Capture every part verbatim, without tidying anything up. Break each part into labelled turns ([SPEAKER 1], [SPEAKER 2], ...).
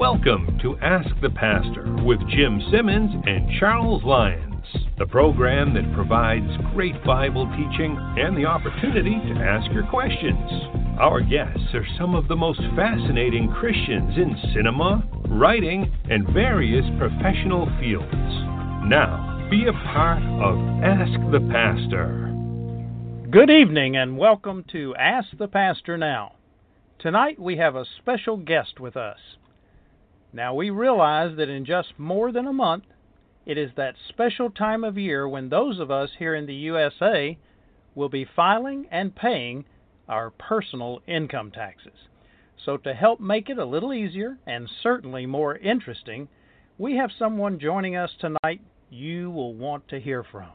[SPEAKER 1] Welcome to Ask the Pastor with Jim Simmons and Charles Lyons, the program that provides great Bible teaching and the opportunity to ask your questions. Our guests are some of the most fascinating Christians in cinema, writing, and various professional fields. Now, be a part of Ask the Pastor.
[SPEAKER 2] Good evening and welcome to Ask the Pastor Now. Tonight we have a special guest with us. Now, we realize that in just more than a month, it is that special time of year when those of us here in the U S A will be filing and paying our personal income taxes. So to help make it a little easier and certainly more interesting, we have someone joining us tonight you will want to hear from.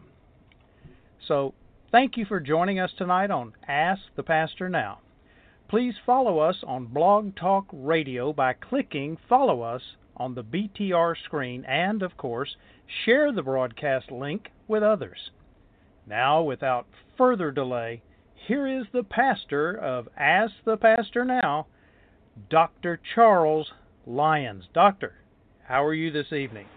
[SPEAKER 2] So thank you for joining us tonight on Ask the Pastor Now. Please follow us on Blog Talk Radio by clicking follow us on the B T R screen and, of course, share the broadcast link with others. Now, without further delay, here is the pastor of Ask the Pastor Now, Doctor Charles Lyons. Doctor, how are you this evening?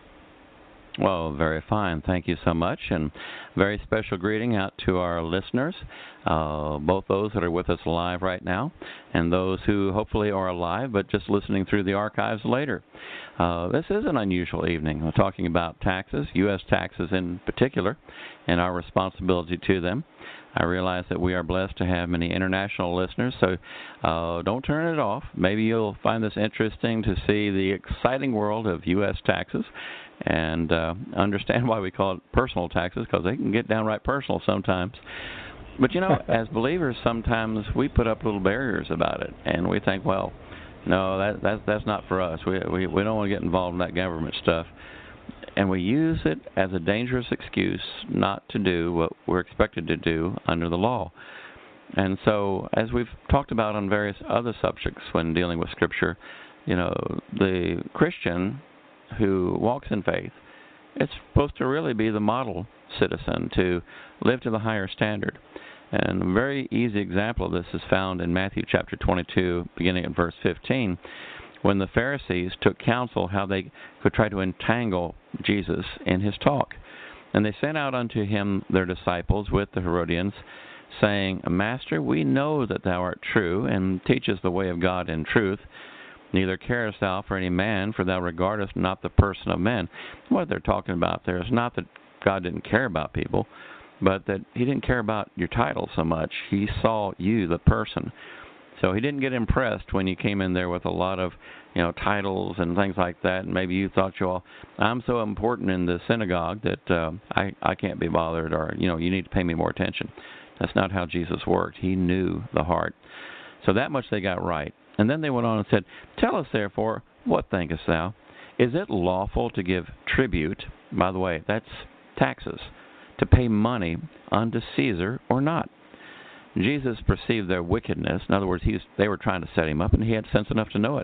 [SPEAKER 3] Well, very fine. Thank you so much. And very special greeting out to our listeners, uh, both those that are with us live right now and those who hopefully are alive but just listening through the archives later. Uh, this is an unusual evening. We're talking about taxes, U S taxes in particular, and our responsibility to them. I realize that we are blessed to have many international listeners, so uh, don't turn it off. Maybe you'll find this interesting to see the exciting world of U S taxes and uh, understand why we call it personal taxes, because they can get downright personal sometimes. But, you know, as believers, sometimes we put up little barriers about it, and we think, well, no, that, that that's not for us. We, we, we don't want to get involved in that government stuff. And we use it as a dangerous excuse not to do what we're expected to do under the law. And so, as we've talked about on various other subjects when dealing with Scripture, you know, the Christian who walks in faith, it's supposed to really be the model citizen, to live to the higher standard. And a very easy example of this is found in Matthew chapter twenty-two, beginning at verse fifteen, when the Pharisees took counsel how they could try to entangle Jesus in his talk. And they sent out unto him their disciples with the Herodians, saying, Master, we know that thou art true, and teachest the way of God in truth. Neither carest thou for any man, for thou regardest not the person of men. What they're talking about there is not that God didn't care about people, but that he didn't care about your title so much. He saw you, the person. So he didn't get impressed when you came in there with a lot of, you know, titles and things like that. And maybe you thought, well, I'm so important in the synagogue that uh, I, I can't be bothered, or, you know, you need to pay me more attention. That's not how Jesus worked. He knew the heart. So that much they got right. And then they went on and said, Tell us, therefore, what thinkest thou? Is it lawful to give tribute, by the way, that's taxes, to pay money unto Caesar or not? Jesus perceived their wickedness. In other words, he was, they were trying to set him up, and he had sense enough to know it.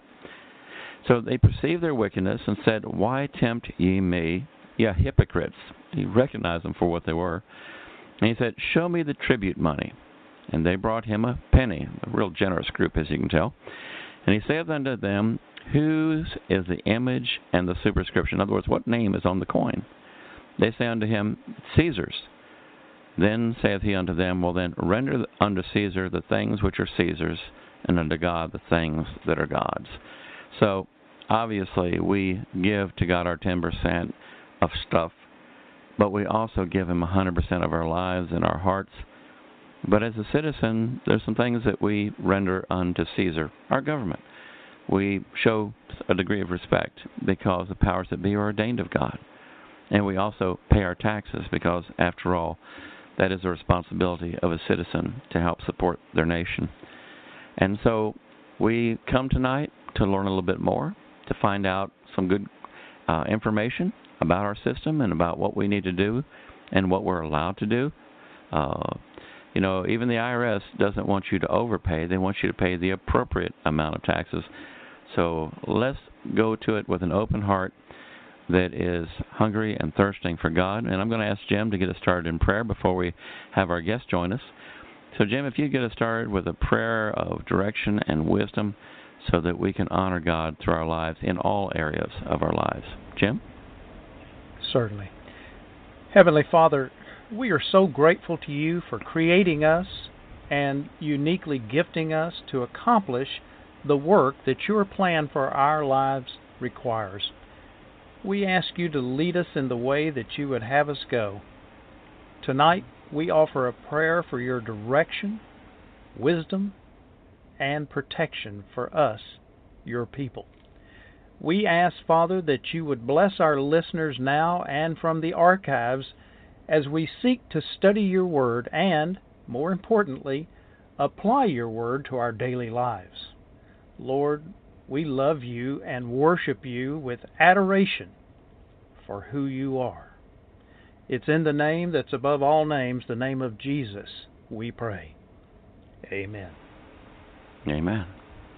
[SPEAKER 3] So they perceived their wickedness and said, Why tempt ye me, ye hypocrites? He recognized them for what they were. And he said, Show me the tribute money. And they brought him a penny, a real generous group, as you can tell. And he saith unto them, Whose is the image and the superscription? In other words, what name is on the coin? They say unto him, Caesar's. Then saith he unto them, Well then, render unto Caesar the things which are Caesar's, and unto God the things that are God's. So, obviously, we give to God our ten percent of stuff, but we also give him one hundred percent of our lives and our hearts. But as a citizen, there's some things that we render unto Caesar, our government. We show a degree of respect because the powers that be are ordained of God. And we also pay our taxes because, after all, that is the responsibility of a citizen to help support their nation. And so we come tonight to learn a little bit more, to find out some good uh, information about our system and about what we need to do and what we're allowed to do. Uh, you know, even the I R S doesn't want you to overpay. They want you to pay the appropriate amount of taxes. So let's go to it with an open heart that is hungry and thirsting for God. And I'm going to ask Jim to get us started in prayer before we have our guest join us. So, Jim, if you get us started with a prayer of direction and wisdom so that we can honor God through our lives in all areas of our lives. Jim?
[SPEAKER 2] Certainly. Heavenly Father, we are so grateful to you for creating us and uniquely gifting us to accomplish the work that your plan for our lives requires. We ask you to lead us in the way that you would have us go. Tonight, we offer a prayer for your direction, wisdom, and protection for us, your people. We ask, Father, that you would bless our listeners now and from the archives as we seek to study your word and, more importantly, apply your word to our daily lives. Lord, we love you and worship you with adoration for who you are. It's in the name that's above all names, the name of Jesus, we pray. Amen.
[SPEAKER 3] Amen.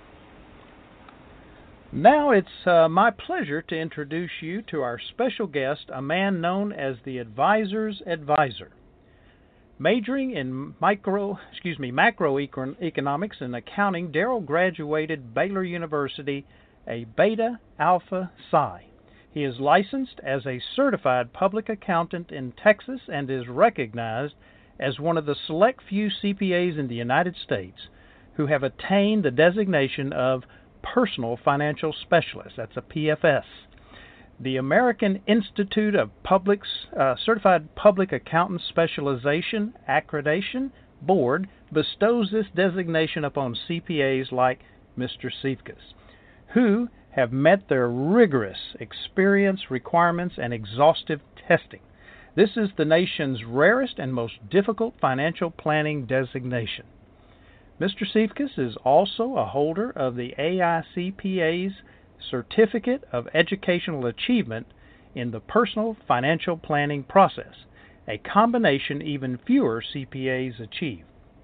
[SPEAKER 2] Now it's uh, my pleasure to introduce you to our special guest, a man known as the Advisor's Advisor. Majoring in micro, excuse me, macroeconomics and accounting, Darrell graduated Baylor University, a Beta Alpha Psi. He is licensed as a certified public accountant in Texas and is recognized as one of the select few C P As in the United States who have attained the designation of Personal Financial Specialist. That's a P F S. The American Institute of Public's uh, Certified Public Accountant Specialization Accreditation Board bestows this designation upon C P As like Mister Cephas, who have met their rigorous experience requirements and exhaustive testing. This is the nation's rarest and most difficult financial planning designation. Mister Cephas is also a holder of the A I C P A's Certificate of Educational Achievement in the Personal Financial Planning Process, a combination even fewer C P As achieve.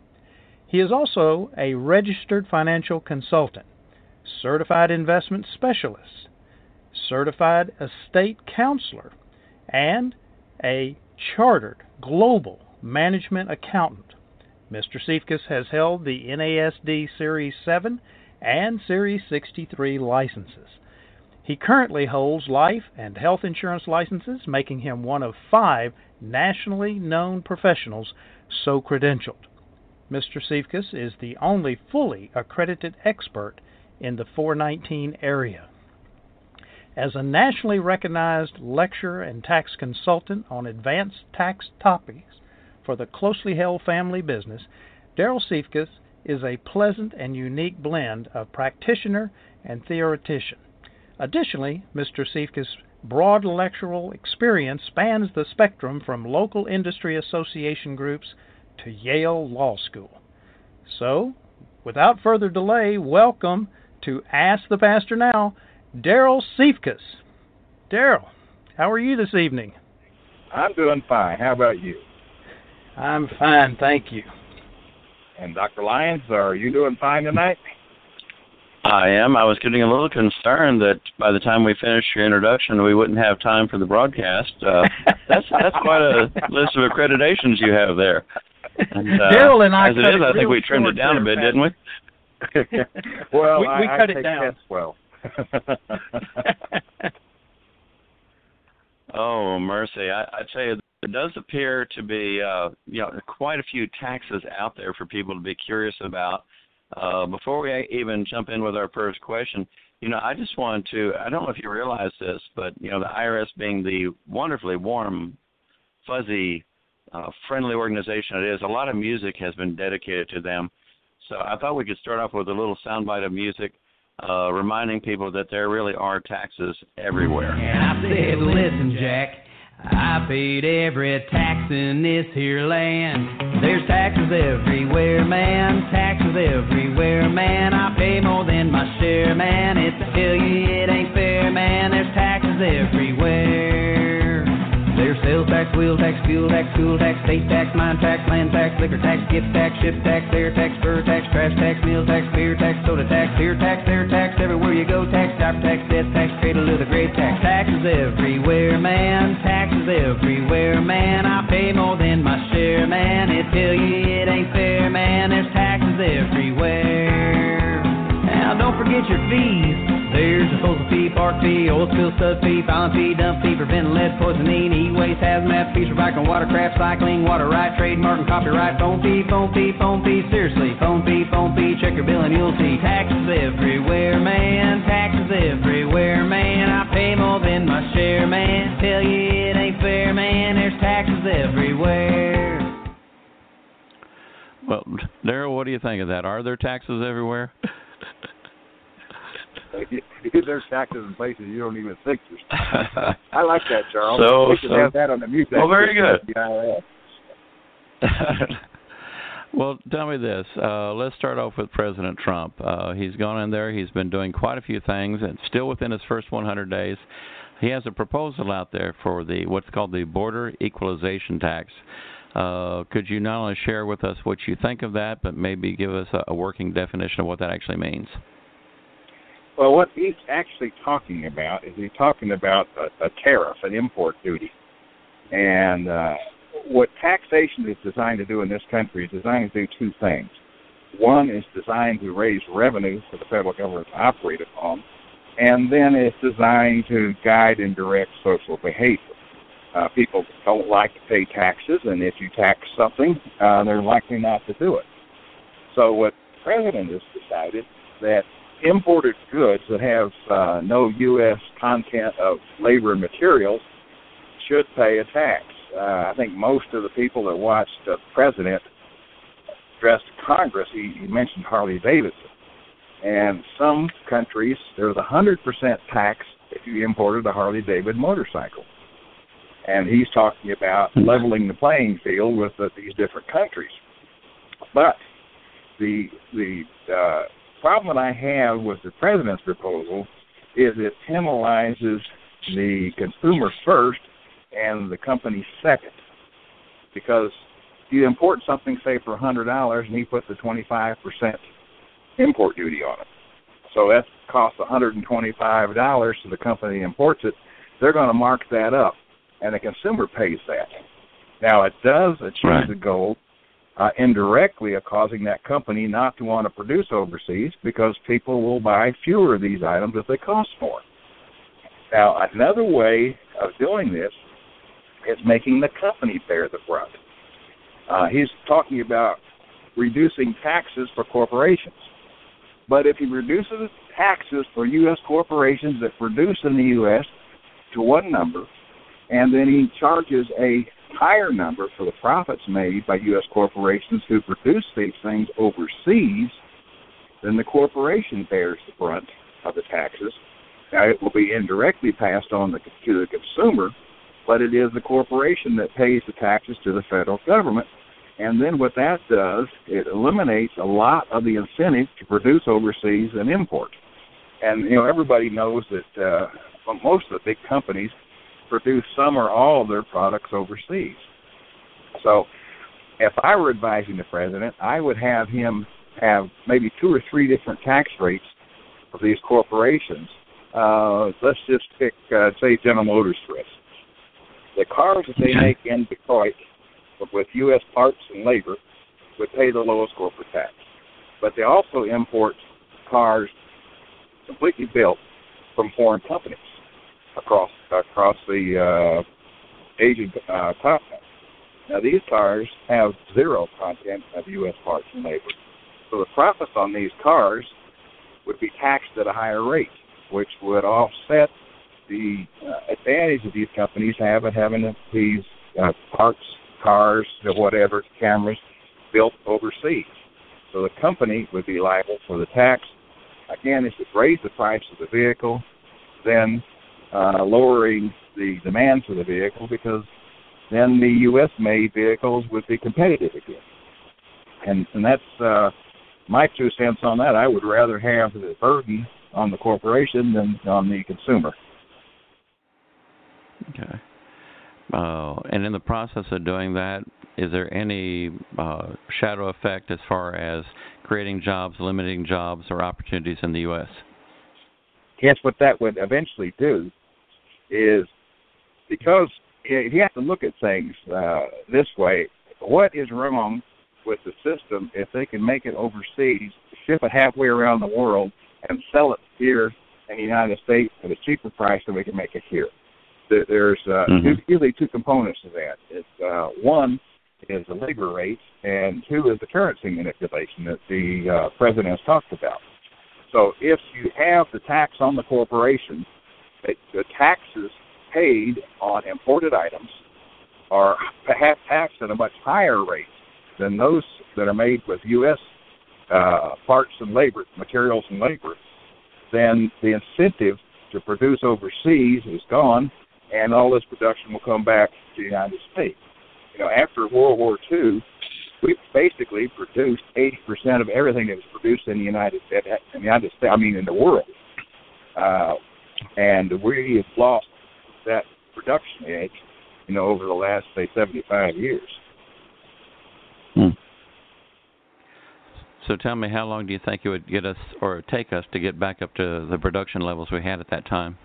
[SPEAKER 2] He is also a registered financial consultant, certified investment specialist, certified estate counselor, and a chartered global management accountant. Mister Cephas has held the N A S D Series seven and Series sixty-three licenses. He currently holds life and health insurance licenses, making him one of five nationally known professionals so credentialed. Mister Cephas is the only fully accredited expert in the four nineteen area. As a nationally recognized lecturer and tax consultant on advanced tax topics for the closely held family business, Darrell Cephas is a pleasant and unique blend of practitioner and theoretician. Additionally, Mister Cephas' broad lectural experience spans the spectrum from local industry association groups to Yale Law School. So, without further delay, welcome to Ask the Pastor Now, Darrell Cephas. Darrell, how are you this evening?
[SPEAKER 4] I'm doing fine. How about you?
[SPEAKER 2] I'm fine, thank you.
[SPEAKER 4] And Doctor Lyons, are you doing fine tonight?
[SPEAKER 3] I am. I was getting a little concerned that by the time we finished your introduction, we wouldn't have time for the broadcast. Uh, that's that's quite a list of accreditations you have there. And, uh,
[SPEAKER 2] Darrell and I
[SPEAKER 3] as
[SPEAKER 2] cut
[SPEAKER 3] it is,
[SPEAKER 2] it
[SPEAKER 3] I think we trimmed it down a bit, didn't we?
[SPEAKER 4] well,
[SPEAKER 2] we, we
[SPEAKER 4] I,
[SPEAKER 2] cut
[SPEAKER 4] I
[SPEAKER 2] it
[SPEAKER 4] take
[SPEAKER 2] down.
[SPEAKER 4] tests well.
[SPEAKER 3] Oh, mercy. I, I tell you, there does appear to be uh, you know, quite a few taxes out there for people to be curious about. Uh, before we even jump in with our first question, you know, I just wanted to, I don't know if you realize this, but, you know, the I R S being the wonderfully warm, fuzzy, uh, friendly organization it is, a lot of music has been dedicated to them. So I thought we could start off with a little soundbite of music, uh, reminding people that there really are taxes everywhere.
[SPEAKER 5] And I said, listen, Jack, I paid every tax in this here land. There's taxes everywhere, man, taxes everywhere, man. I pay more than my share, man. It's a tell you it ain't fair, man. There's taxes everywhere. There's sales tax, wheel tax, fuel tax, school tax, state tax, mine tax, land tax, liquor tax, gift tax, ship tax, air tax, fur tax, trash tax, meal tax, beer tax, soda tax, beer tax, air tax, everywhere you go, tax, diaper tax, death tax, cradle to the grave tax. Taxes everywhere, man, taxes everywhere, man. I pay more than my share, man. It tell you it ain't fair, man. There's taxes everywhere. Now don't don't forget your fees. There's disposal fee, park fee, oil spill stud fee, filing fee, dump fee, preventing lead poisoning, e-waste, hazmat fees, recycling, watercraft, cycling, water right, trademark and copyright, phone fee, phone fee, phone fee, seriously, phone fee, phone fee, check your bill and you'll see taxes everywhere, man, taxes everywhere, man. I pay more than my share, man. Tell you it ain't fair, man. There's taxes everywhere.
[SPEAKER 3] Well, Darrell, what do you think of that? Are there taxes everywhere?
[SPEAKER 4] There's taxes in places you don't even think there's. I like that, Charles.
[SPEAKER 1] So,
[SPEAKER 4] we should
[SPEAKER 1] so,
[SPEAKER 4] have that on the music.
[SPEAKER 1] Well, very good.
[SPEAKER 3] Well, tell me this. Uh, let's start off with President Trump. Uh, he's gone in there. He's been doing quite a few things, and still within his first one hundred days, he has a proposal out there for the what's called the border equalization tax. Uh, could you not only share with us what you think of that, but maybe give us a, a working definition of what that actually means?
[SPEAKER 4] Well, what he's actually talking about is he's talking about a, a tariff, an import duty. And uh, what taxation is designed to do in this country is designed to do two things. One is designed to raise revenue for the federal government to operate upon, and then it's designed to guide and direct social behavior. Uh, people don't like to pay taxes, and if you tax something, uh, they're likely not to do it. So what the president has decided that imported goods that have uh, no U S content of labor and materials should pay a tax. Uh, I think most of the people that watched the president address Congress, he, he mentioned Harley Davidson. And some countries, there's a one hundred percent tax if you imported a Harley Davidson motorcycle. And he's talking about leveling the playing field with uh, these different countries. But the the uh, problem that I have with the president's proposal is it penalizes the consumer first and the company second. Because you import something, say, for one hundred dollars, and he puts a twenty-five percent import duty on it. So that costs one hundred twenty-five dollars to the company that imports it. They're going to mark that up, and the consumer pays that. Now, it does achieve
[SPEAKER 3] Right.
[SPEAKER 4] the goal uh, indirectly of causing that company not to want to produce overseas because people will buy fewer of these items if they cost more. Now, another way of doing this is making the company bear the brunt. Uh, he's talking about reducing taxes for corporations. But if he reduces taxes for U S corporations that produce in the U S to one number, and then he charges a higher number for the profits made by U S corporations who produce these things overseas, then the corporation bears the brunt of the taxes. Now, it will be indirectly passed on the, to the consumer, but it is the corporation that pays the taxes to the federal government. And then what that does, it eliminates a lot of the incentive to produce overseas and import. And, you know, everybody knows that uh, most of the big companies produce some or all of their products overseas. So if I were advising the president, I would have him have maybe two or three different tax rates for these corporations. Uh, let's just pick, uh, say, General Motors, for instance. The cars that they make in Detroit with U S parts and labor would pay the lowest corporate tax. But they also import cars completely built from foreign companies across across the uh, Asian uh, continent. Now, these cars have zero content of U S parts and labor. So the profits on these cars would be taxed at a higher rate, which would offset the uh, advantage that these companies have of having these uh, parts, cars, whatever, cameras built overseas. So the company would be liable for the tax. Again, it would raise the price of the vehicle, then uh, lowering the demand for the vehicle, because then the U S-made vehicles would be competitive again. And, and that's uh, my two cents on that. I would rather have the burden on the corporation than on the consumer.
[SPEAKER 3] Okay. Uh, and in the process of doing that, is there any uh, shadow effect as far as creating jobs, limiting jobs, or opportunities in the U S?
[SPEAKER 4] Yes, what that would eventually do is, because you have to look at things uh, this way, what is wrong with the system if they can make it overseas, ship it halfway around the world, and sell it here in the United States at a cheaper price than we can make it here. There's uh,
[SPEAKER 3] mm-hmm.
[SPEAKER 4] two, usually two components to that. It's, uh, one is the labor rate, and two is the currency manipulation that the uh, president has talked about. So if you have the tax on the corporation, the taxes paid on imported items are perhaps taxed at a much higher rate than those that are made with U S uh, parts and labor, materials and labor, then the incentive to produce overseas is gone, and all this production will come back to the United States. You know, after World War Two, we basically produced eighty percent of everything that was produced in the United States, in the United States, I mean in the world. Uh, and we have lost that production edge, you know, over the last, say, seventy-five years.
[SPEAKER 3] Hmm. So tell me, how long do you think it would get us, or take us, to get back up to the production levels we had at that time?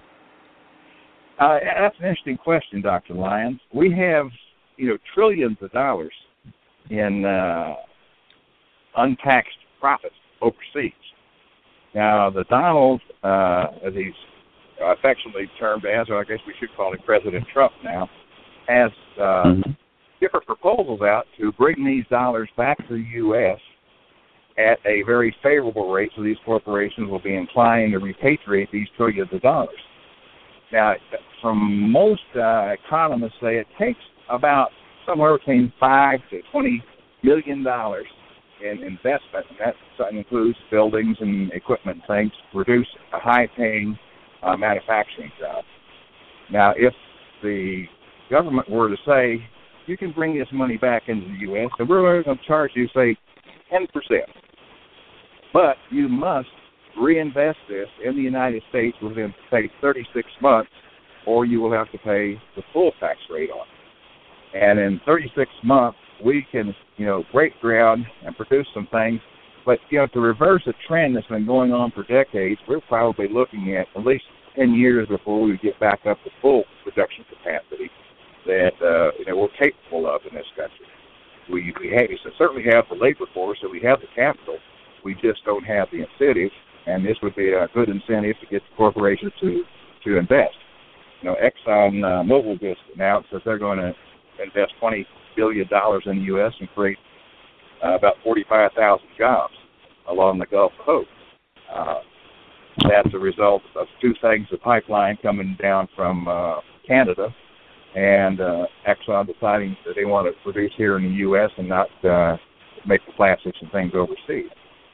[SPEAKER 4] Uh, that's an interesting question, Doctor Lyons. We have, you know, trillions of dollars in uh, untaxed profits overseas. Now, the Donald, uh, as he's affectionately termed as, or I guess we should call him President Trump now, has uh, mm-hmm. different proposals out to bring these dollars back to the U S at a very favorable rate, so these corporations will be inclined to repatriate these trillions of dollars. Now, from most uh, economists say it takes about somewhere between five to twenty million dollars in investment, and that includes buildings and equipment things, to produce a high-paying uh, manufacturing job. Now, if the government were to say, you can bring this money back into the U S, and we're going to charge you, say, ten percent, but you must reinvest this in the United States within, say, thirty-six months, or you will have to pay the full tax rate on it. And in thirty-six months, we can, you know, break ground and produce some things. But, you know, to reverse a trend that's been going on for decades, we're probably looking at at least ten years before we get back up to full production capacity that, uh, you know, we're capable of in this country. We, we have, so certainly have the labor force, so we have the capital. We just don't have the incentive, and this would be a good incentive to get the corporations to, to invest. You know, Exxon uh, Mobil just announced that they're going to invest twenty billion dollars in the U S and create uh, about forty-five thousand jobs along the Gulf Coast. Uh, that's a result of two things: the pipeline coming down from uh, Canada, and uh, Exxon deciding that they want to produce here in the U S and not uh, make the plastics and things overseas.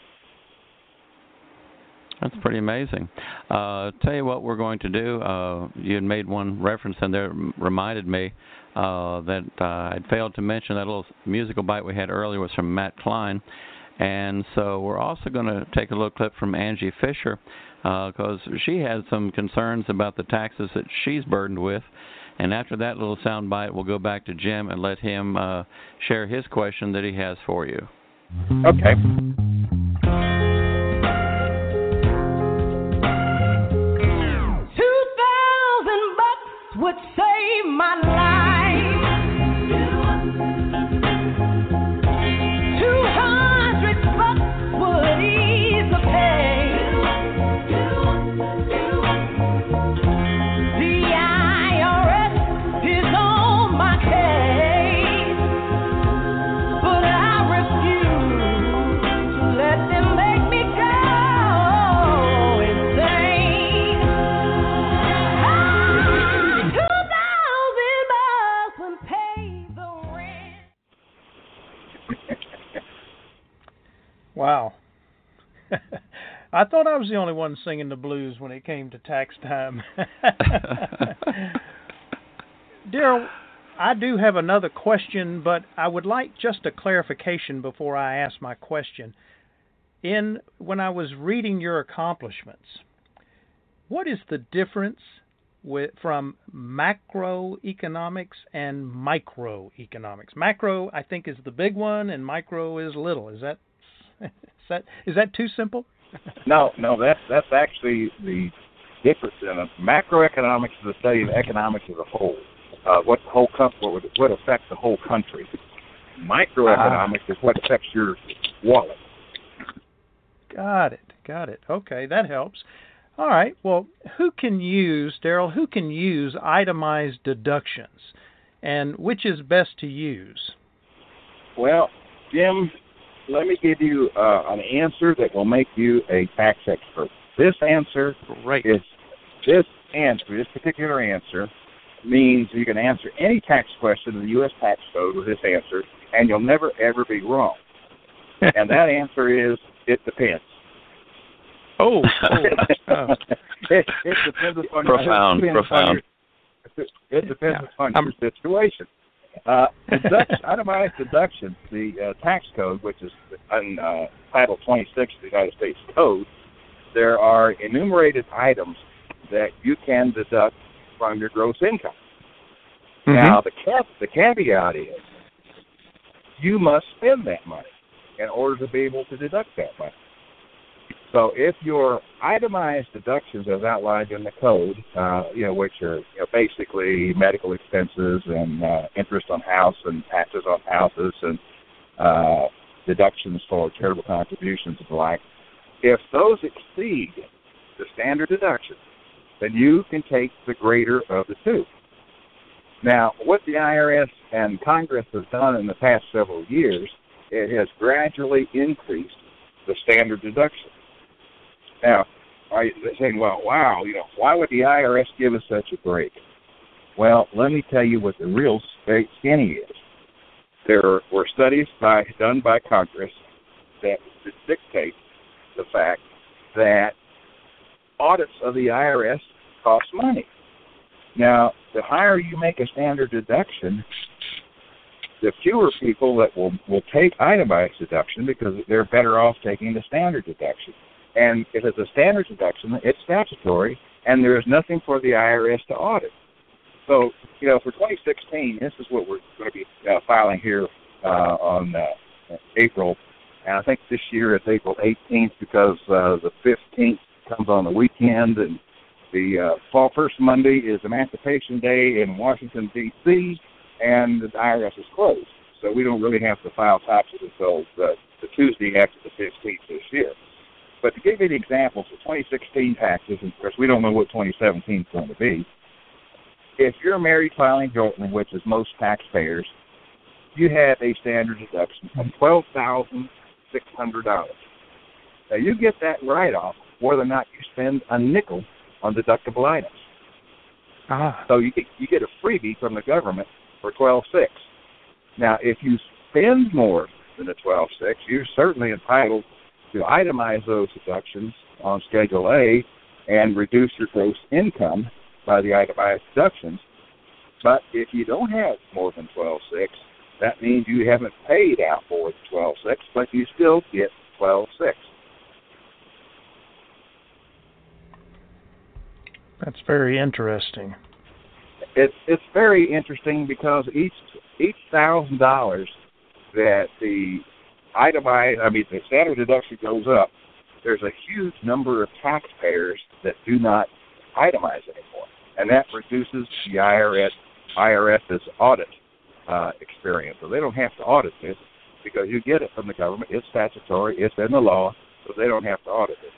[SPEAKER 3] That's pretty amazing. Uh, tell you what we're going to do. Uh, you had made one reference in there, reminded me uh, that uh, I'd failed to mention that little musical bite we had earlier was from Matt Klein. And so we're also going to take a little clip from Angie Fisher, because uh, she has some concerns about the taxes that she's burdened with. And after that little sound bite, we'll go back to Jim and let him uh, share his question that he has for you.
[SPEAKER 4] Okay.
[SPEAKER 6] Two thousand bucks would save my life. Two hundred bucks would ease the pain.
[SPEAKER 2] Wow. I thought I was the only one singing the blues when it came to tax time. Darrell, I do have another question, but I would like just a clarification before I ask my question. In when I was reading your accomplishments, what is the difference with from macroeconomics and microeconomics? Macro, I think, is the big one, and micro is little. Is that Is that is that too simple?
[SPEAKER 4] No, no, that's that's actually the difference in it. Macroeconomics is the study of economics as a whole, uh, what the whole com- what would, what affects the whole country. Microeconomics uh, is what affects your wallet.
[SPEAKER 2] Got it, got it. Okay, that helps. All right. Well, who can use, Daryl, who can use itemized deductions, and which is best to use?
[SPEAKER 4] Well, Jim, let me give you uh, an answer that will make you a tax expert. This answer
[SPEAKER 3] right.
[SPEAKER 4] is this answer, this particular answer means you can answer any tax question in the U S tax code with this answer, and you'll never, ever be wrong. And that answer is, it depends.
[SPEAKER 2] Oh, oh. oh.
[SPEAKER 4] it, it depends upon
[SPEAKER 3] profound,
[SPEAKER 4] your,
[SPEAKER 3] profound.
[SPEAKER 4] Your, it depends
[SPEAKER 2] Yeah.
[SPEAKER 4] upon
[SPEAKER 2] I'm,
[SPEAKER 4] your situation. Uh, deduction, itemized deductions, the uh, tax code, which is in uh, Title twenty-six of the United States Code, there are enumerated items that you can deduct from your gross income. Mm-hmm. Now, the cap, the caveat is you must spend that money in order to be able to deduct that money. So if your itemized deductions as outlined in the code, uh, you know, which are you know, basically medical expenses and uh, interest on house and taxes on houses and uh, deductions for charitable contributions and the like, if those exceed the standard deduction, then you can take the greater of the two. Now, what the I R S and Congress has done in the past several years, it has gradually increased the standard deduction. Now, are you saying, well, wow, you know, why would the I R S give us such a break? Well, let me tell you what the real skinny is. There were studies by, done by Congress that dictate the fact that audits of the I R S cost money. Now, the higher you make a standard deduction, the fewer people that will, will take itemized deduction because they're better off taking the standard deduction. And if it's a standard deduction, it's statutory, and there is nothing for the I R S to audit. So, you know, for twenty sixteen, this is what we're going to be uh, filing here uh, on uh, April. And I think this year it's April eighteenth because uh, the fifteenth comes on the weekend, and the uh, fall first Monday is Emancipation Day in Washington, D C, and the I R S is closed. So we don't really have to file taxes until the, the Tuesday after the fifteenth this year. But to give you the examples for twenty sixteen taxes, and of course we don't know what twenty seventeen is going to be, if you're married filing jointly, which is most taxpayers, you have a standard deduction of twelve thousand six hundred dollars. Now you get that write-off whether or not you spend a nickel on deductible items.
[SPEAKER 2] Ah.
[SPEAKER 4] So you get, you get a freebie from the government for twelve thousand six hundred dollars. Now, if you spend more than the twelve thousand six hundred dollars, you're certainly entitled to itemize those deductions on Schedule A and reduce your gross income by the itemized deductions. But if you don't have more than twelve thousand six hundred dollars, that means you haven't paid out more than twelve thousand six hundred dollars, but you still get twelve thousand six hundred dollars.
[SPEAKER 2] That's very interesting.
[SPEAKER 4] It's it's very interesting because each each thousand dollars that the itemized, I mean the standard deduction goes up, there's a huge number of taxpayers that do not itemize anymore, and that reduces the I R S IRS's audit uh, experience. So they don't have to audit this because you get it from the government. It's statutory. It's in the law, so they don't have to audit it.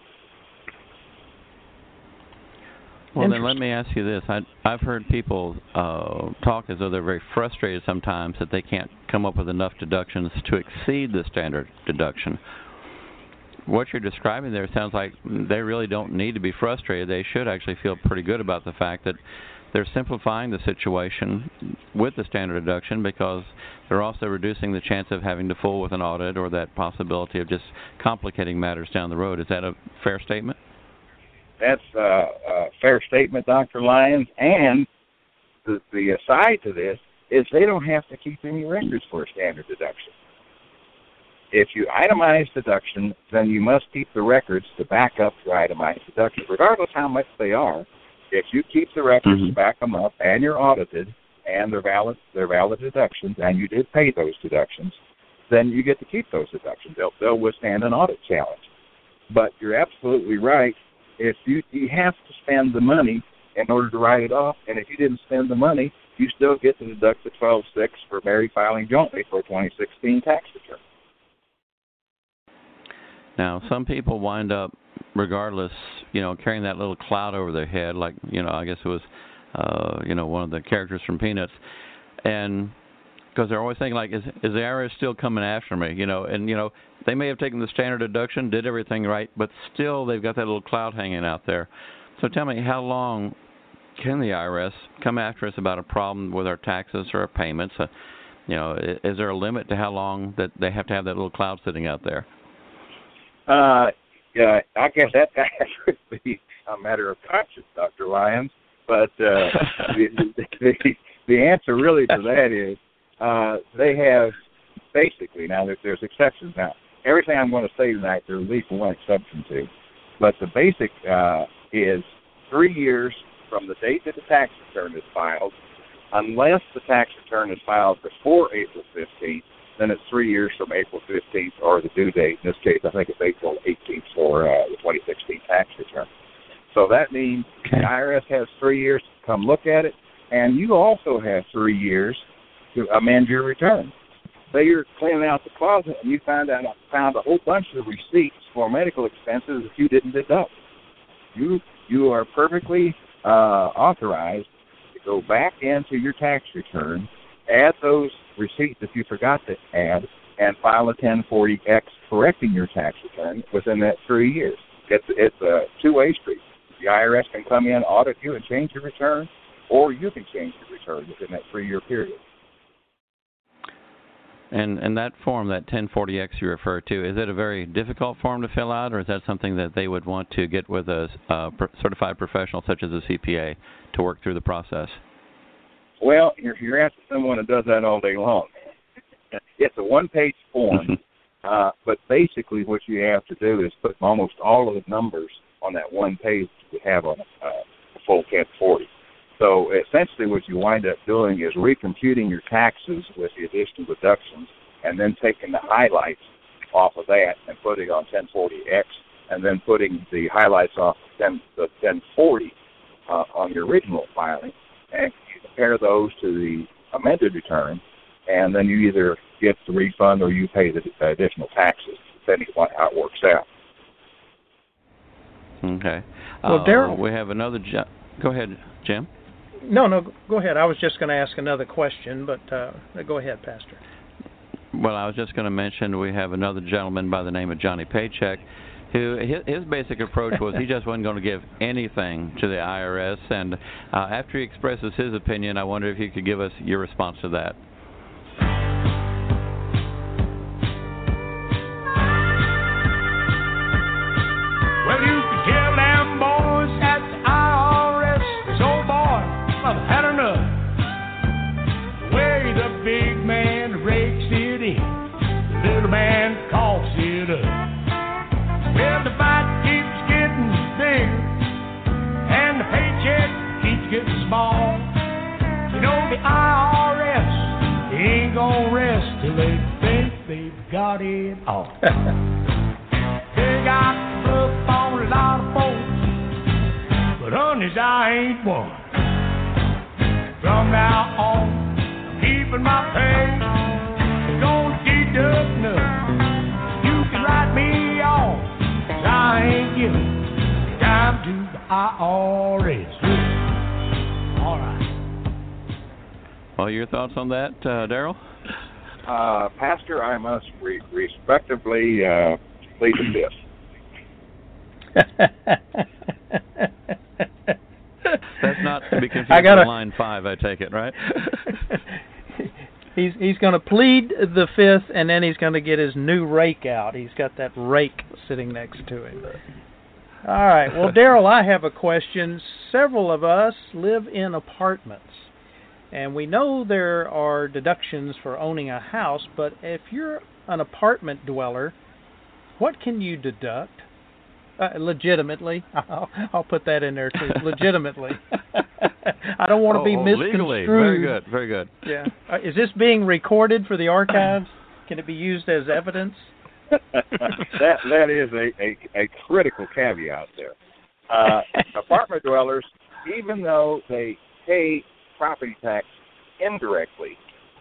[SPEAKER 3] Well, then let me ask you this. I, I've heard people uh, talk as though they're very frustrated sometimes that they can't come up with enough deductions to exceed the standard deduction. What you're describing there sounds like they really don't need to be frustrated. They should actually feel pretty good about the fact that they're simplifying the situation with the standard deduction because they're also reducing the chance of having to fool with an audit or that possibility of just complicating matters down the road. Is that a fair statement?
[SPEAKER 4] That's uh, a fair statement, Doctor Lyons. And the, the aside to this is they don't have to keep any records for a standard deduction. If you itemize deduction, then you must keep the records to back up your itemized deduction, regardless how much they are. If you keep the records
[SPEAKER 3] mm-hmm.
[SPEAKER 4] to back them up and you're audited and they're valid, they're valid deductions and you did pay those deductions, then you get to keep those deductions. They'll, they'll withstand an audit challenge. But you're absolutely right. If you you have to spend the money in order to write it off, and if you didn't spend the money, you still get to deduct the twelve thousand six hundred dollars for married filing jointly for a twenty sixteen tax return.
[SPEAKER 3] Now, some people wind up, regardless, you know, carrying that little cloud over their head, like, you know, I guess it was, uh, you know, one of the characters from Peanuts, and because they're always thinking, like, is, is the I R S still coming after me, you know, and, you know, they may have taken the standard deduction, did everything right, but still they've got that little cloud hanging out there. So tell me, how long can the I R S come after us about a problem with our taxes or our payments? Uh, you know, is, is there a limit to how long that they have to have that little cloud sitting out there?
[SPEAKER 4] Uh, yeah, I guess that that would be a matter of conscience, Doctor Lyons. But uh, the, the the answer really to that is uh, they have basically, now there, there's exceptions. Now, everything I'm going to say tonight, there's at least one exception to. But the basic uh, is three years from the date that the tax return is filed, unless the tax return is filed before April fifteenth. Then it's three years from April fifteenth, or the due date. In this case, I think it's April eighteenth for uh, the twenty sixteen tax return. So that means okay. the I R S has three years to come look at it, and you also have three years to amend your return. Say you're cleaning out the closet and you find out found a whole bunch of receipts for medical expenses that you didn't deduct. You you are perfectly uh, authorized to go back into your tax return, add those receipts that you forgot to add, and file a ten forty X correcting your tax return within that three years. It's it's a two-way street. The I R S can come in, audit you, and change your return, or you can change your return within that three-year period.
[SPEAKER 3] And and that form, that ten forty X you refer to, is it a very difficult form to fill out, or is that something that they would want to get with a uh, certified professional such as a C P A to work through the process?
[SPEAKER 4] Well, you're, you're asking someone that does that all day long. It's a one-page form, uh, but basically what you have to do is put almost all of the numbers on that one page you have on uh, a full ten forty. So essentially what you wind up doing is recomputing your taxes with the additional deductions and then taking the highlights off of that and putting on ten forty X and then putting the highlights off ten, the ten forty uh, on your original filing, and you compare those to the amended return, and then you either get the refund or you pay the additional taxes, depending on how it works out.
[SPEAKER 3] Okay.
[SPEAKER 2] Well,
[SPEAKER 3] uh,
[SPEAKER 2] Daryl,
[SPEAKER 3] we have another. Ju- Go ahead, Jim.
[SPEAKER 2] No, no, go ahead. I was just going to ask another question, but uh, go ahead, Pastor.
[SPEAKER 3] Well, I was just going to mention we have another gentleman by the name of Johnny Paycheck, who his, his basic approach was he just wasn't going to give anything to the I R S. And uh, after he expresses his opinion, I wonder if you could give us your response to that.
[SPEAKER 7] Well, you can tell them boys at the I R S, this old boy, well, had enough. The way the big man rakes it in, the little man coughs it up. Well, the fight keeps getting bigger, and the paycheck keeps getting small. You know the I R S ain't gonna rest till they think they've got it all. They got fluff on a lot of folks, but honeys, I ain't one. From now on, I'm keeping my pay. It's gonna deduct nothing. You can write me off, 'cause I ain't giving time to the I R S. All right.
[SPEAKER 3] Well, your thoughts on that, uh, Daryl?
[SPEAKER 4] Uh, Pastor, I must re- respectively uh, plead the fifth.
[SPEAKER 3] That's not to be confused
[SPEAKER 2] I gotta,
[SPEAKER 3] with line five, I take it, right?
[SPEAKER 2] he's he's going to plead the fifth, and then he's going to get his new rake out. He's got that rake sitting next to him. All right. Well, Daryl, I have a question. Several of us live in apartments, and we know there are deductions for owning a house, but if you're an apartment dweller, what can you deduct? Uh, legitimately. I'll, I'll put that in there, too. Legitimately. I don't want to
[SPEAKER 3] oh,
[SPEAKER 2] be
[SPEAKER 3] oh,
[SPEAKER 2] misconstrued.
[SPEAKER 3] Legally. Very good. Very good.
[SPEAKER 2] Yeah. Uh, is this being recorded for the archives? Can it be used as evidence?
[SPEAKER 4] that that is a, a, a critical caveat there. Uh, apartment dwellers, even though they pay property tax indirectly,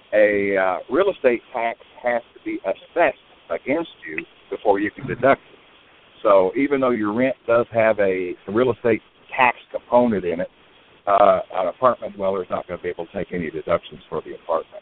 [SPEAKER 4] a uh, real estate tax has to be assessed against you before you can deduct it. So even though your rent does have a real estate tax component in it, uh, an apartment dweller is not going to be able to take any deductions for the apartment.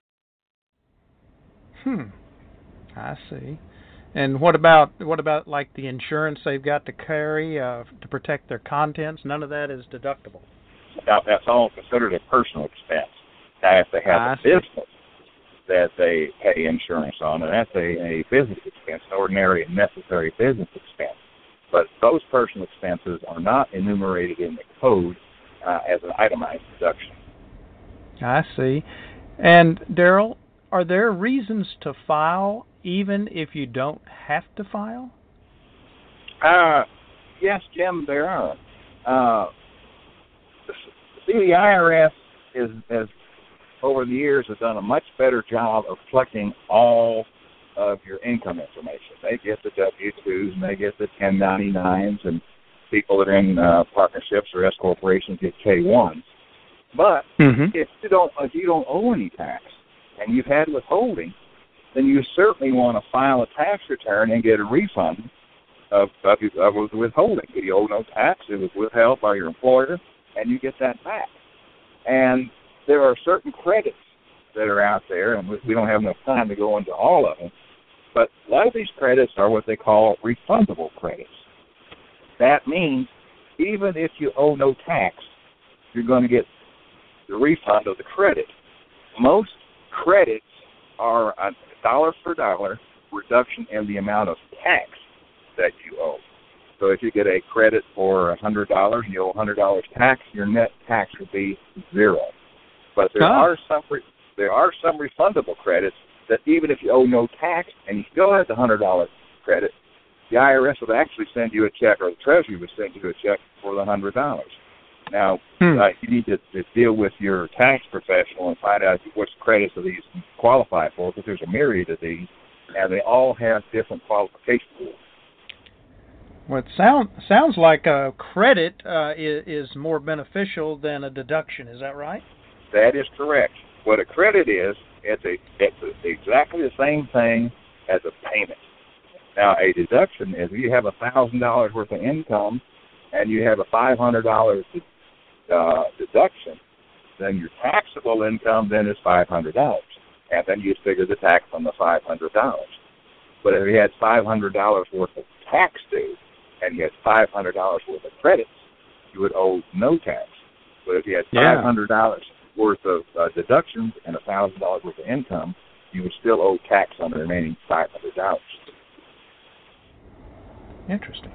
[SPEAKER 2] Hmm. I see. And what about what about like the insurance they've got to carry uh, to protect their contents? None of that is deductible.
[SPEAKER 4] Now, that's all considered a personal expense. Now, if they have
[SPEAKER 2] I
[SPEAKER 4] a
[SPEAKER 2] see.
[SPEAKER 4] business that they pay insurance on, and that's a, a business expense, an ordinary and necessary business expense. But those personal expenses are not enumerated in the code uh, as an itemized deduction.
[SPEAKER 2] I see. And Daryl, are there reasons to file even if you don't have to file?
[SPEAKER 4] Uh, yes, Jim, there are. Uh, see, the I R S is, is, over the years, has done a much better job of collecting all of your income information. They get the W two's and they get the ten ninety-nines, and people that are in uh, partnerships or S corporations get K ones. But
[SPEAKER 2] mm-hmm.
[SPEAKER 4] if you don't, if you don't owe any tax and you've had withholding, then you certainly want to file a tax return and get a refund of, of, of the withholding. If you owe no tax, it was withheld by your employer, and you get that back. And there are certain credits that are out there, and we don't have enough time to go into all of them, but a lot of these credits are what they call refundable credits. That means even if you owe no tax, you're going to get the refund of the credit. Most credits are a dollar for dollar reduction in the amount of tax that you owe. So if you get a credit for one hundred dollars and you owe one hundred dollars tax, your net tax would be zero. But there
[SPEAKER 2] huh.
[SPEAKER 4] are some re- there are some refundable credits that even if you owe no tax and you still have the one hundred dollars credit, the I R S would actually send you a check, or the Treasury would send you a check for the one hundred dollars. Now,
[SPEAKER 2] hmm.
[SPEAKER 4] uh, you need to, to deal with your tax professional and find out which credits of these qualify for, because there's a myriad of these, and they all have different qualification rules.
[SPEAKER 2] Well, it sound, sounds like a credit uh, is, is more beneficial than a deduction. Is that right?
[SPEAKER 4] That is correct. What a credit is, it's, a, it's a, exactly the same thing as a payment. Now, a deduction is if you have one thousand dollars worth of income and you have a five hundred dollars uh, deduction, then your taxable income then is five hundred dollars. And then you figure the tax on the five hundred dollars. But if you had five hundred dollars worth of tax due and you had five hundred dollars worth of credits, you would owe no tax. But if you had
[SPEAKER 2] yeah.
[SPEAKER 4] five hundred dollars worth of uh, deductions and one thousand dollars worth of income, you would still owe tax on the remaining five hundred dollars.
[SPEAKER 2] Interesting.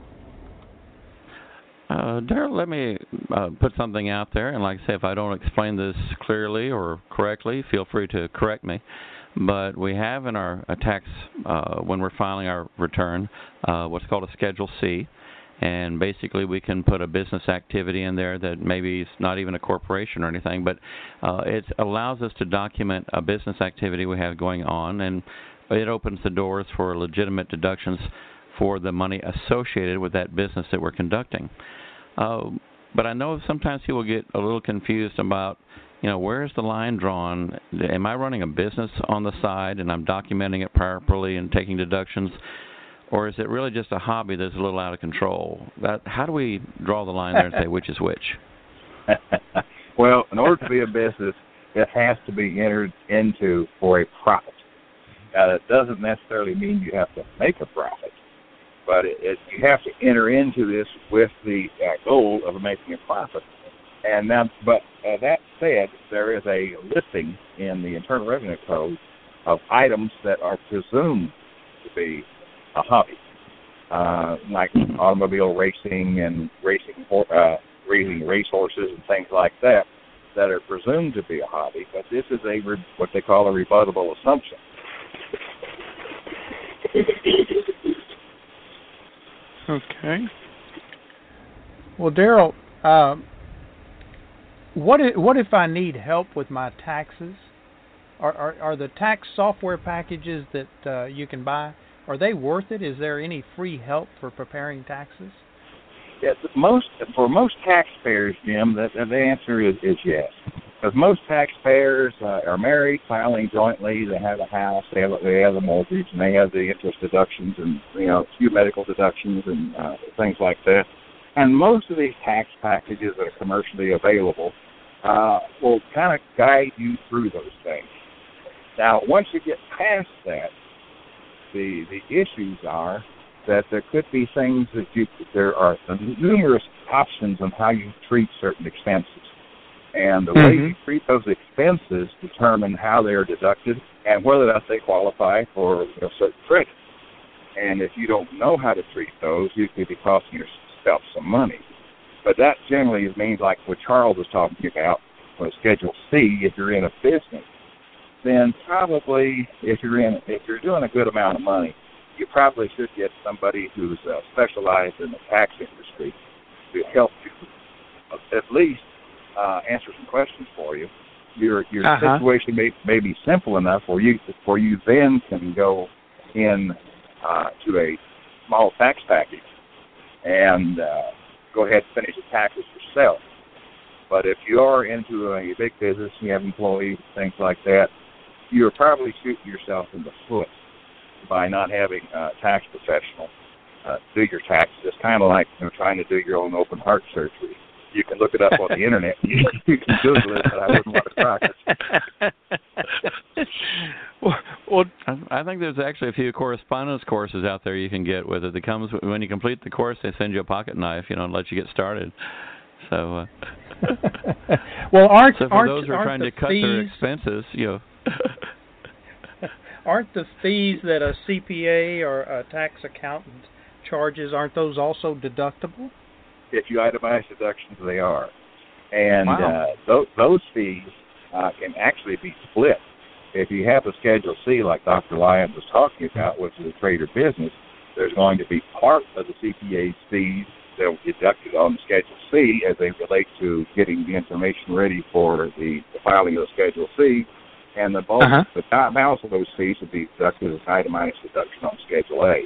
[SPEAKER 3] Uh, Daryl, let me uh, put something out there, and like I say, if I don't explain this clearly or correctly, feel free to correct me. But we have in our uh, tax, uh, when we're filing our return, uh, what's called a Schedule C, and basically we can put a business activity in there that maybe is not even a corporation or anything, but uh, it allows us to document a business activity we have going on, and it opens the doors for legitimate deductions for the money associated with that business that we're conducting. Uh, but I know sometimes people get a little confused about, you know, where's the line drawn? Am I running a business on the side and I'm documenting it properly and taking deductions? Or is it really just a hobby that's a little out of control? That, how do we draw the line there and say which is which?
[SPEAKER 4] Well, in order to be a business, it has to be entered into for a profit. Now, that doesn't necessarily mean you have to make a profit, but it, it, you have to enter into this with the uh, goal of making a profit. And now, but uh, that said, there is a listing in the Internal Revenue Code of items that are presumed to be a hobby, uh, like automobile racing and racing, uh, raising racehorses and things like that, that are presumed to be a hobby. But this is a re- what they call a rebuttable assumption.
[SPEAKER 2] Okay. Well, Daryl, uh, what if, what if I need help with my taxes? Are are, are the tax software packages that uh, you can buy, are they worth it? Is there any free help for preparing taxes?
[SPEAKER 4] Yes, most for most taxpayers, Jim, the, the answer is, is yes. Because most taxpayers uh, are married, filing jointly. They have a house, they have a, they have a mortgage, and they have the interest deductions and you know a few medical deductions and uh, things like that. And most of these tax packages that are commercially available uh, will kind of guide you through those things. Now, once you get past that, the the issues are that there could be things that you there are numerous options on how you treat certain expenses. And the mm-hmm. way you treat those expenses determine how they are deducted and whether or not they qualify for you know, certain credit. And if you don't know how to treat those, you could be costing yourself some money. But that generally means like what Charles was talking about, with Schedule C, if you're in a business, then probably if you're in if you're doing a good amount of money, you probably should get somebody who's uh, specialized in the tax industry to help you at least Uh, answer some questions for you. Your your
[SPEAKER 2] uh-huh.
[SPEAKER 4] situation may may be simple enough where you where you then can go in uh, to a small tax package and uh, go ahead and finish the taxes yourself. But if you are into a big business, you have employees, things like that, you're probably shooting yourself in the foot by not having a tax professional uh, do your taxes. It's kind of like you know, trying to do your own open heart surgery. You can look it up on the internet. You, you can Google it, but I wouldn't want to practice.
[SPEAKER 3] well, well, I think there's actually a few correspondence courses out there you can get with it. That comes when you complete the course, they send you a pocket knife, you know, and let you get started. So, uh,
[SPEAKER 2] well, aren't
[SPEAKER 3] so for
[SPEAKER 2] aren't,
[SPEAKER 3] those who are
[SPEAKER 2] aren't
[SPEAKER 3] trying
[SPEAKER 2] the
[SPEAKER 3] to cut
[SPEAKER 2] fees,
[SPEAKER 3] their expenses, you know,
[SPEAKER 2] aren't the fees that a C P A or a tax accountant charges, aren't those also deductible?
[SPEAKER 4] If you itemize deductions, they are. And
[SPEAKER 2] wow.
[SPEAKER 4] uh, th- those fees uh, can actually be split. If you have a Schedule C, like Doctor Lyons was talking about, which is a trade or business, there's going to be part of the C P A's fees that will be deducted on the Schedule C as they relate to getting the information ready for the, the filing of the Schedule C. And the bulk, uh-huh. the balance of those fees will be deducted as itemized deduction on Schedule A.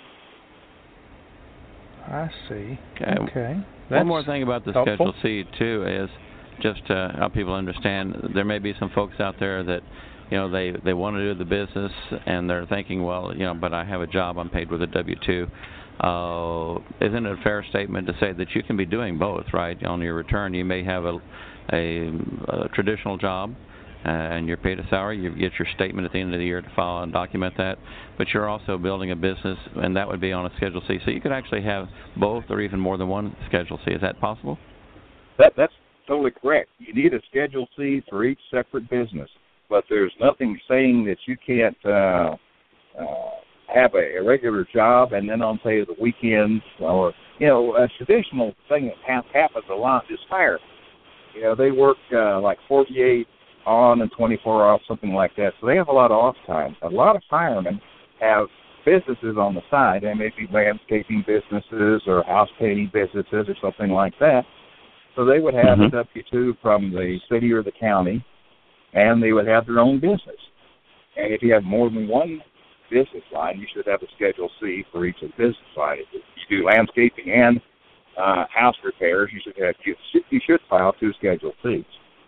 [SPEAKER 2] I see.
[SPEAKER 3] Okay.
[SPEAKER 2] okay.
[SPEAKER 3] One more thing about the
[SPEAKER 2] helpful.
[SPEAKER 3] Schedule C, too, is just to help people understand, there may be some folks out there that, you know, they, they want to do the business and they're thinking, well, you know, but I have a job, I'm paid with a W two. Uh, isn't it a fair statement to say that you can be doing both, right? On your return, you may have a, a, a traditional job, Uh, and you're paid a salary. You get your statement at the end of the year to file and document that. But you're also building a business, and that would be on a Schedule C. So you could actually have both or even more than one Schedule C. Is that possible?
[SPEAKER 4] That That's totally correct. You need a Schedule C for each separate business. But there's nothing saying that you can't uh, uh, have a, a regular job and then on, say, the weekends or, you know, a traditional thing that ha- happens a lot is firemen. You know, they work uh, like forty-eight on and twenty-four off, something like that. So they have a lot of off time. A lot of firemen have businesses on the side. They may be landscaping businesses or house painting businesses or something like that. So they would have mm-hmm. a W two from the city or the county, and they would have their own business. And if you have more than one business line, you should have a Schedule C for each of the business lines. If you do landscaping and uh, house repairs, you should have you should, you should file two Schedule Cs.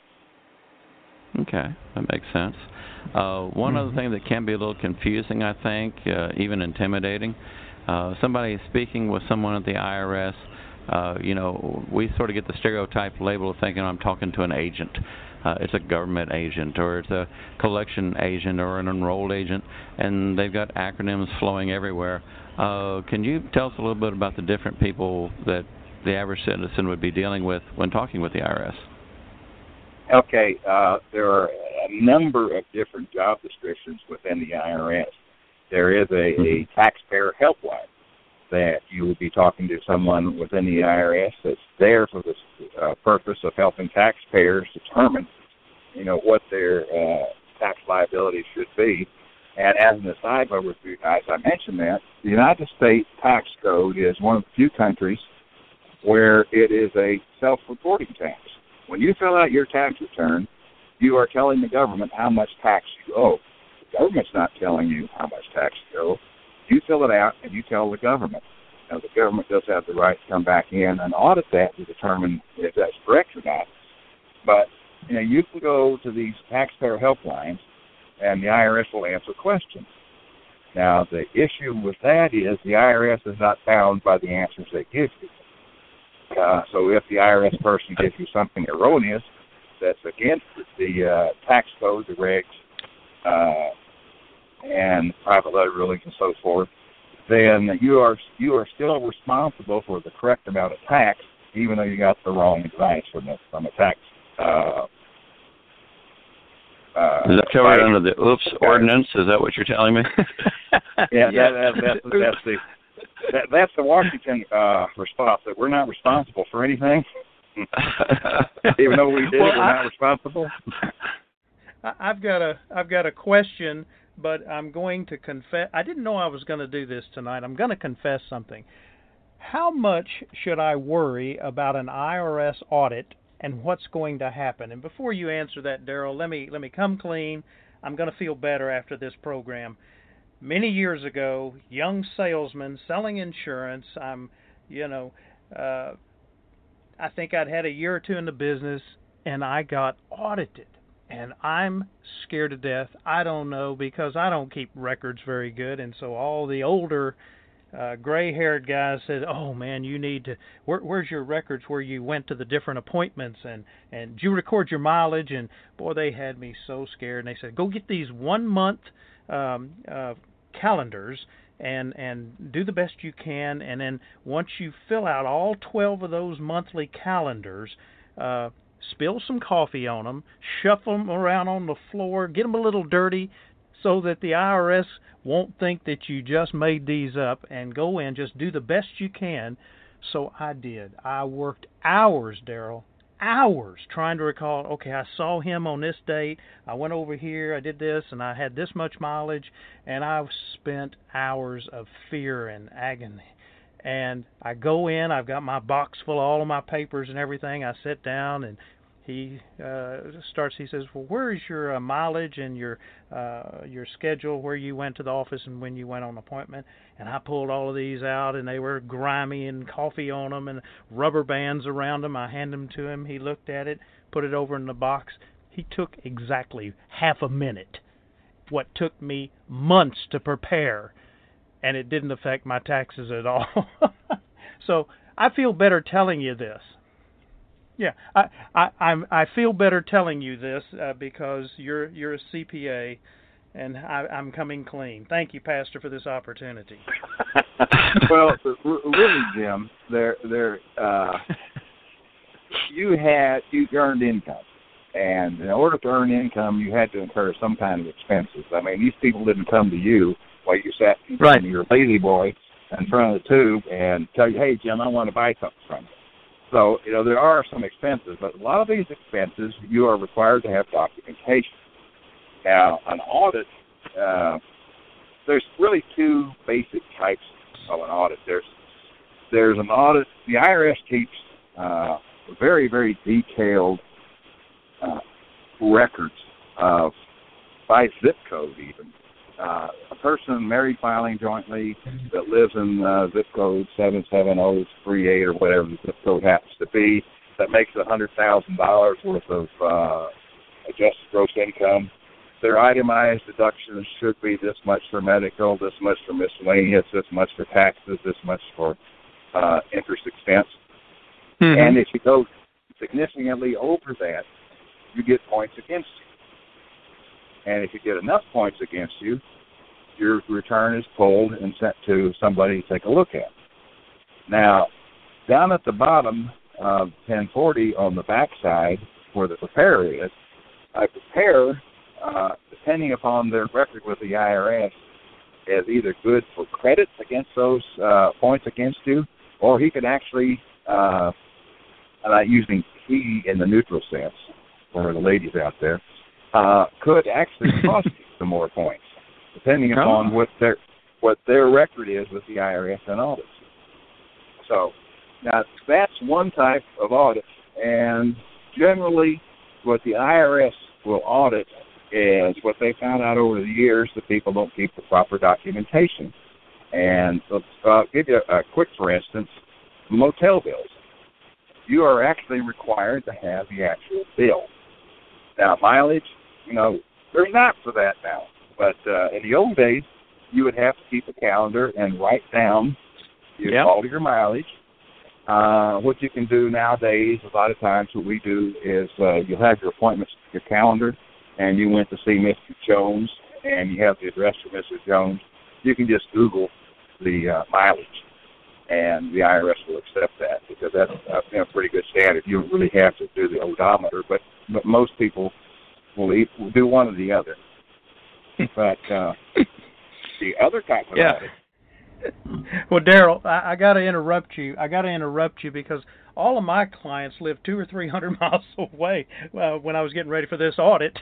[SPEAKER 3] Okay, that makes sense. Uh, one mm-hmm. other thing that can be a little confusing, I think, uh, even intimidating, uh, somebody speaking with someone at the I R S, uh, you know, we sort of get the stereotype label of thinking I'm talking to an agent. Uh, it's a government agent, or it's a collection agent, or an enrolled agent, and they've got acronyms flowing everywhere. Uh, can you tell us a little bit about the different people that the average citizen would be dealing with when talking with the I R S?
[SPEAKER 4] Okay, uh, there are a number of different job descriptions within the I R S. There is a, a taxpayer helpline that you will be talking to someone within the I R S that's there for the uh, purpose of helping taxpayers determine, you know, what their uh, tax liability should be. And as an aside over for you guys, I mentioned that the United States tax code is one of the few countries where it is a self-reporting tax. When you fill out your tax return, you are telling the government how much tax you owe. The government's not telling you how much tax you owe. You fill it out and you tell the government. Now, the government does have the right to come back in and audit that to determine if that's correct or not. But you know, you can go to these taxpayer helplines, and the I R S will answer questions. Now, the issue with that is the I R S is not bound by the answers they give you. Uh, so if the I R S person gives you something erroneous that's against the uh, tax code, the regs, uh, and private letter rulings and so forth, then you are you are still responsible for the correct amount of tax, even though you got the wrong advice from a, from a tax. Uh, uh,
[SPEAKER 3] Is that covered under the oops ordinance? Is that what you're telling me?
[SPEAKER 4] yeah, that, that, that's, that's the that, that's the Washington uh, response, that we're not responsible for anything. Even though we did,
[SPEAKER 2] well,
[SPEAKER 4] it, we're
[SPEAKER 2] I,
[SPEAKER 4] not responsible.
[SPEAKER 2] I've got a I've got a question, but I'm going to confess. I didn't know I was going to do this tonight. I'm going to confess something. How much should I worry about an I R S audit and what's going to happen? And before you answer that, Daryl, let me let me come clean. I'm going to feel better after this program. Many years ago, young salesman selling insurance. I'm, you know, uh, I think I'd had a year or two in the business, and I got audited. And I'm scared to death. I don't know, because I don't keep records very good. And so all the older uh, gray-haired guys said, oh, man, you need to, where, where's your records where you went to the different appointments? And, and did you record your mileage? And, boy, they had me so scared. And they said, go get these one-month um, uh, calendars and, and do the best you can. And then once you fill out all twelve of those monthly calendars, uh, spill some coffee on them, shuffle them around on the floor, get them a little dirty so that the I R S won't think that you just made these up, and go in, just do the best you can. So I did. I worked hours, Daryl, hours trying to recall, okay, I saw him on this date, I went over here, I did this, and I had this much mileage, and I've spent hours of fear and agony. And I go in, I've got my box full of all of my papers and everything. I sit down, and he uh, starts, he says, well, where is your uh, mileage and your uh, your schedule, where you went to the office and when you went on appointment? And I pulled all of these out, and they were grimy and coffee on them and rubber bands around them. I handed them to him. He looked at it, put it over in the box. He took exactly half a minute, what took me months to prepare. And it didn't affect my taxes at all. So I feel better telling you this. Yeah, I I I'm, I feel better telling you this uh, because you're you're a C P A, and I, I'm coming clean. Thank you, Pastor, for this opportunity.
[SPEAKER 4] Well, really, Jim, there there uh, you had you earned income, and in order to earn income, you had to incur some kind of expenses. I mean, these people didn't come to you while you sat in front of your lazy boy in front of the tube and tell you, hey, Jim, I want to buy something from you. So, you know, there are some expenses, but a lot of these expenses, you are required to have documentation. Now, an audit, uh, there's really two basic types of an audit. There's there's an audit, the I R S keeps uh, very, very detailed uh, records of, by zip code even. Uh, a person married filing jointly that lives in uh, zip code seven seven zero three eight or whatever the zip code happens to be, that makes one hundred thousand dollars worth of uh, adjusted gross income, their itemized deductions should be this much for medical, this much for miscellaneous, this much for taxes, this much for uh, interest expense. Mm-hmm. And if you go significantly over that, you get points against you. And if you get enough points against you, your return is pulled and sent to somebody to take a look at. Now, down at the bottom of ten forty on the backside where the preparer is, a preparer, uh, depending upon their record with the I R S, is either good for credit against those uh, points against you, or he could actually, uh, I'm not using he in the neutral sense for the ladies out there, Uh, could actually cost you some more points, depending upon oh. what their what their record is with the I R S and audits. So, now that's one type of audit, and generally, what the I R S will audit is what they found out over the years that people don't keep the proper documentation. And so, I'll give you a, a quick, for instance, motel bills. You are actually required to have the actual bill. Now, mileage, you know, there's not for that now. But uh, in the old days, you would have to keep a calendar and write down your,
[SPEAKER 2] yep.
[SPEAKER 4] all of your mileage. Uh, what you can do nowadays, a lot of times what we do is uh, you'll have your appointments, your calendar, and you went to see Mister Jones, and you have the address for Mister Jones. You can just Google the uh, mileage, and the I R S will accept that because that's uh, you know, a pretty good standard. You don't really have to do the odometer, but, but most people will, eat, will do one or the other. But uh, the other type of
[SPEAKER 2] yeah.
[SPEAKER 4] audit.
[SPEAKER 2] Well, Daryl, I, I got to interrupt you. I got to interrupt you because all of my clients live two or three hundred miles away uh, when I was getting ready for this audit.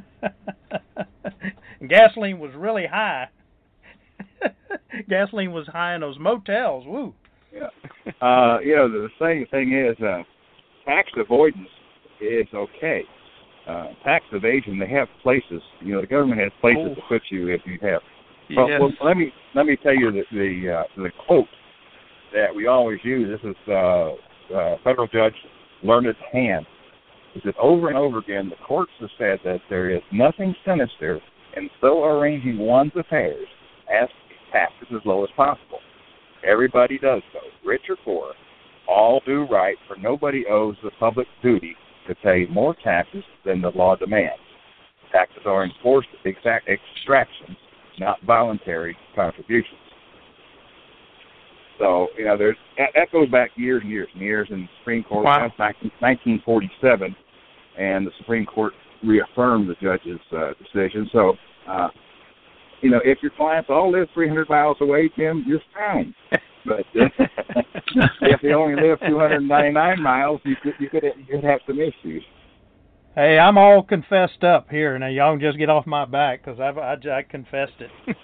[SPEAKER 2] And gasoline was really high. Gasoline was high in those motels. Woo.
[SPEAKER 4] Yeah. Uh, you know, the same thing is uh, tax avoidance is okay. Uh, tax evasion, they have places. You know, the government has places oh. to put you if you have. Well,
[SPEAKER 2] yes.
[SPEAKER 4] well, let me let me tell you the the, uh, the quote that we always use. This is uh, uh, federal judge Learned Hand. He said over and over again, the courts have said that there is nothing sinister in so arranging one's affairs as to keep taxes as low as possible. Everybody does so, rich or poor. All do right, for nobody owes the public duty to pay more taxes than the law demands. Taxes are enforced exact extractions, not voluntary contributions. So, you know, there's that, that goes back years and years and years in the Supreme Court.
[SPEAKER 2] Wow.
[SPEAKER 4] That's back in nineteen forty-seven, and the Supreme Court reaffirmed the judge's uh, decision. So, uh, you know, if your clients all live three hundred miles away, Jim, you're fine. But uh, if they only live two hundred ninety-nine miles, you could you could you could have some issues.
[SPEAKER 2] Hey, I'm all confessed up here. Now, y'all can just get off my back because I, I, I confessed it.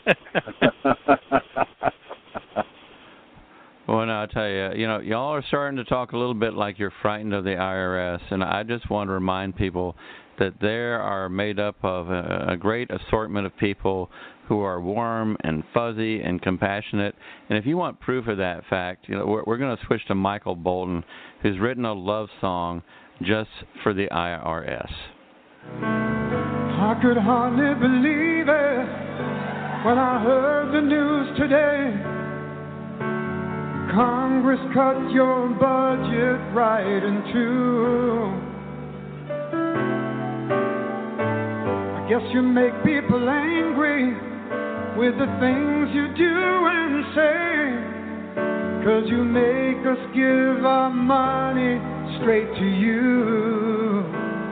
[SPEAKER 3] Well, no, I'll tell you, you know, y'all are starting to talk a little bit like you're frightened of the I R S, and I just want to remind people that there are made up of a, a great assortment of people who are warm and fuzzy and compassionate. And if you want proof of that fact, you know, we're, we're going to switch to Michael Bolton, who's written a love song just for the I R S.
[SPEAKER 8] I could hardly believe it when I heard the news today. Congress cut your budget right in two. I guess you make people angry with the things you do and say, 'cause you make us give our money straight to you.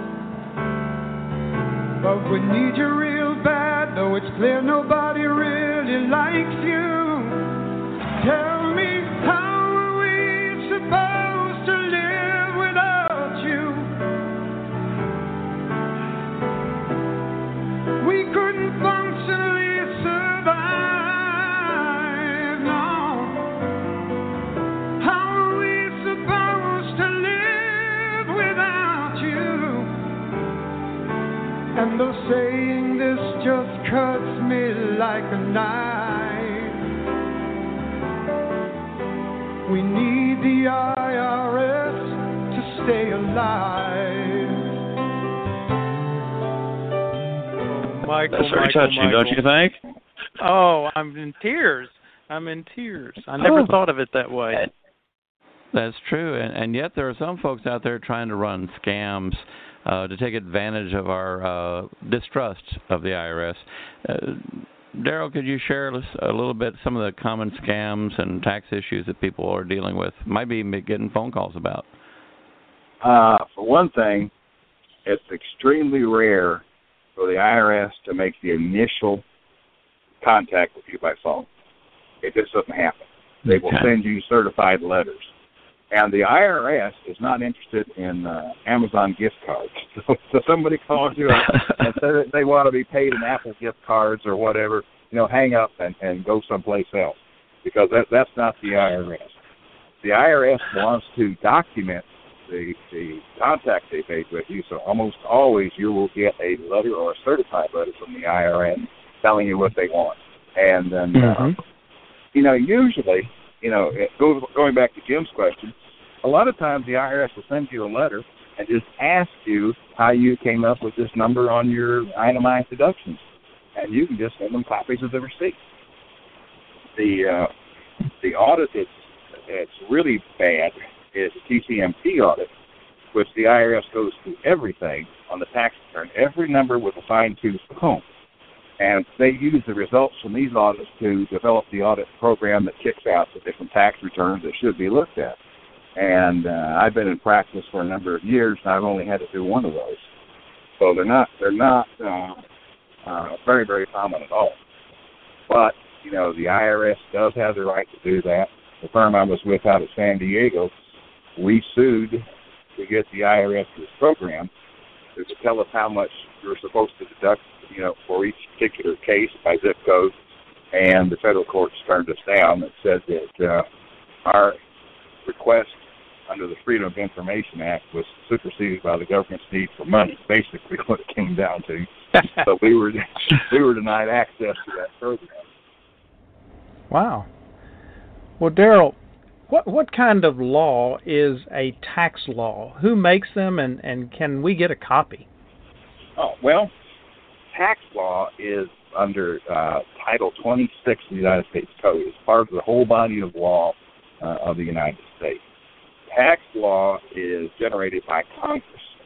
[SPEAKER 8] But we need you real bad, though it's clear nobody really likes you. Tell me, how are we supposed to live without you? We couldn't functionally survive, no. How are we supposed to live without you? And though saying this just cuts me like a knife, we need the I R S to stay alive.
[SPEAKER 2] Oh, Michael,
[SPEAKER 9] That's very
[SPEAKER 2] Michael,
[SPEAKER 9] touching,
[SPEAKER 2] Michael.
[SPEAKER 9] don't you think?
[SPEAKER 2] Oh, I'm in tears. I'm in tears. I never
[SPEAKER 3] Oh.
[SPEAKER 2] thought of it that way.
[SPEAKER 3] That's true, and, and yet there are some folks out there trying to run scams uh, to take advantage of our uh, distrust of the I R S. Uh, Daryl, could you share a little bit some of the common scams and tax issues that people are dealing with, might be getting phone calls about?
[SPEAKER 4] Uh, for one thing, it's extremely rare for the I R S to make the initial contact with you by phone. It just doesn't happen. They will
[SPEAKER 3] Okay.
[SPEAKER 4] send you certified letters. And the I R S is not interested in uh, Amazon gift cards. So, so somebody calls you up and says that they want to be paid in Apple gift cards or whatever, you know, hang up and, and go someplace else, because that, that's not the I R S. The I R S wants to document the, the contact they've made with you, so almost always you will get a letter or a certified letter from the I R S telling you what they want. And then,
[SPEAKER 2] Mm-hmm.
[SPEAKER 4] uh, you know, usually, you know, it goes, going back to Jim's question, a lot of times the I R S will send you a letter and just ask you how you came up with this number on your itemized deductions. And you can just send them copies of the receipt. The uh, the audit that's, that's really bad is the T C M T audit, which the I R S goes through everything on the tax return, every number with a fine-tooth comb. And they use the results from these audits to develop the audit program that kicks out the different tax returns that should be looked at. And uh, I've been in practice for a number of years, and I've only had to do one of those. So they're not they're not uh, uh, very, very common at all. But, you know, the I R S does have the right to do that. The firm I was with out of San Diego, we sued to get the I R S's program to tell us how much we were supposed to deduct, you know, for each particular case by zip code, and the federal courts turned us down and said that uh, our request under the Freedom of Information Act was superseded by the government's need for money, basically what it came down to. So we were we were denied access to that program.
[SPEAKER 2] Wow. Well, Daryl, what what kind of law is a tax law? Who makes them, and, and can we get a copy?
[SPEAKER 4] Oh, well, tax law is under uh, Title twenty-six of the United States Code. It's part of the whole body of law uh, of the United States. Tax law is generated by Congress.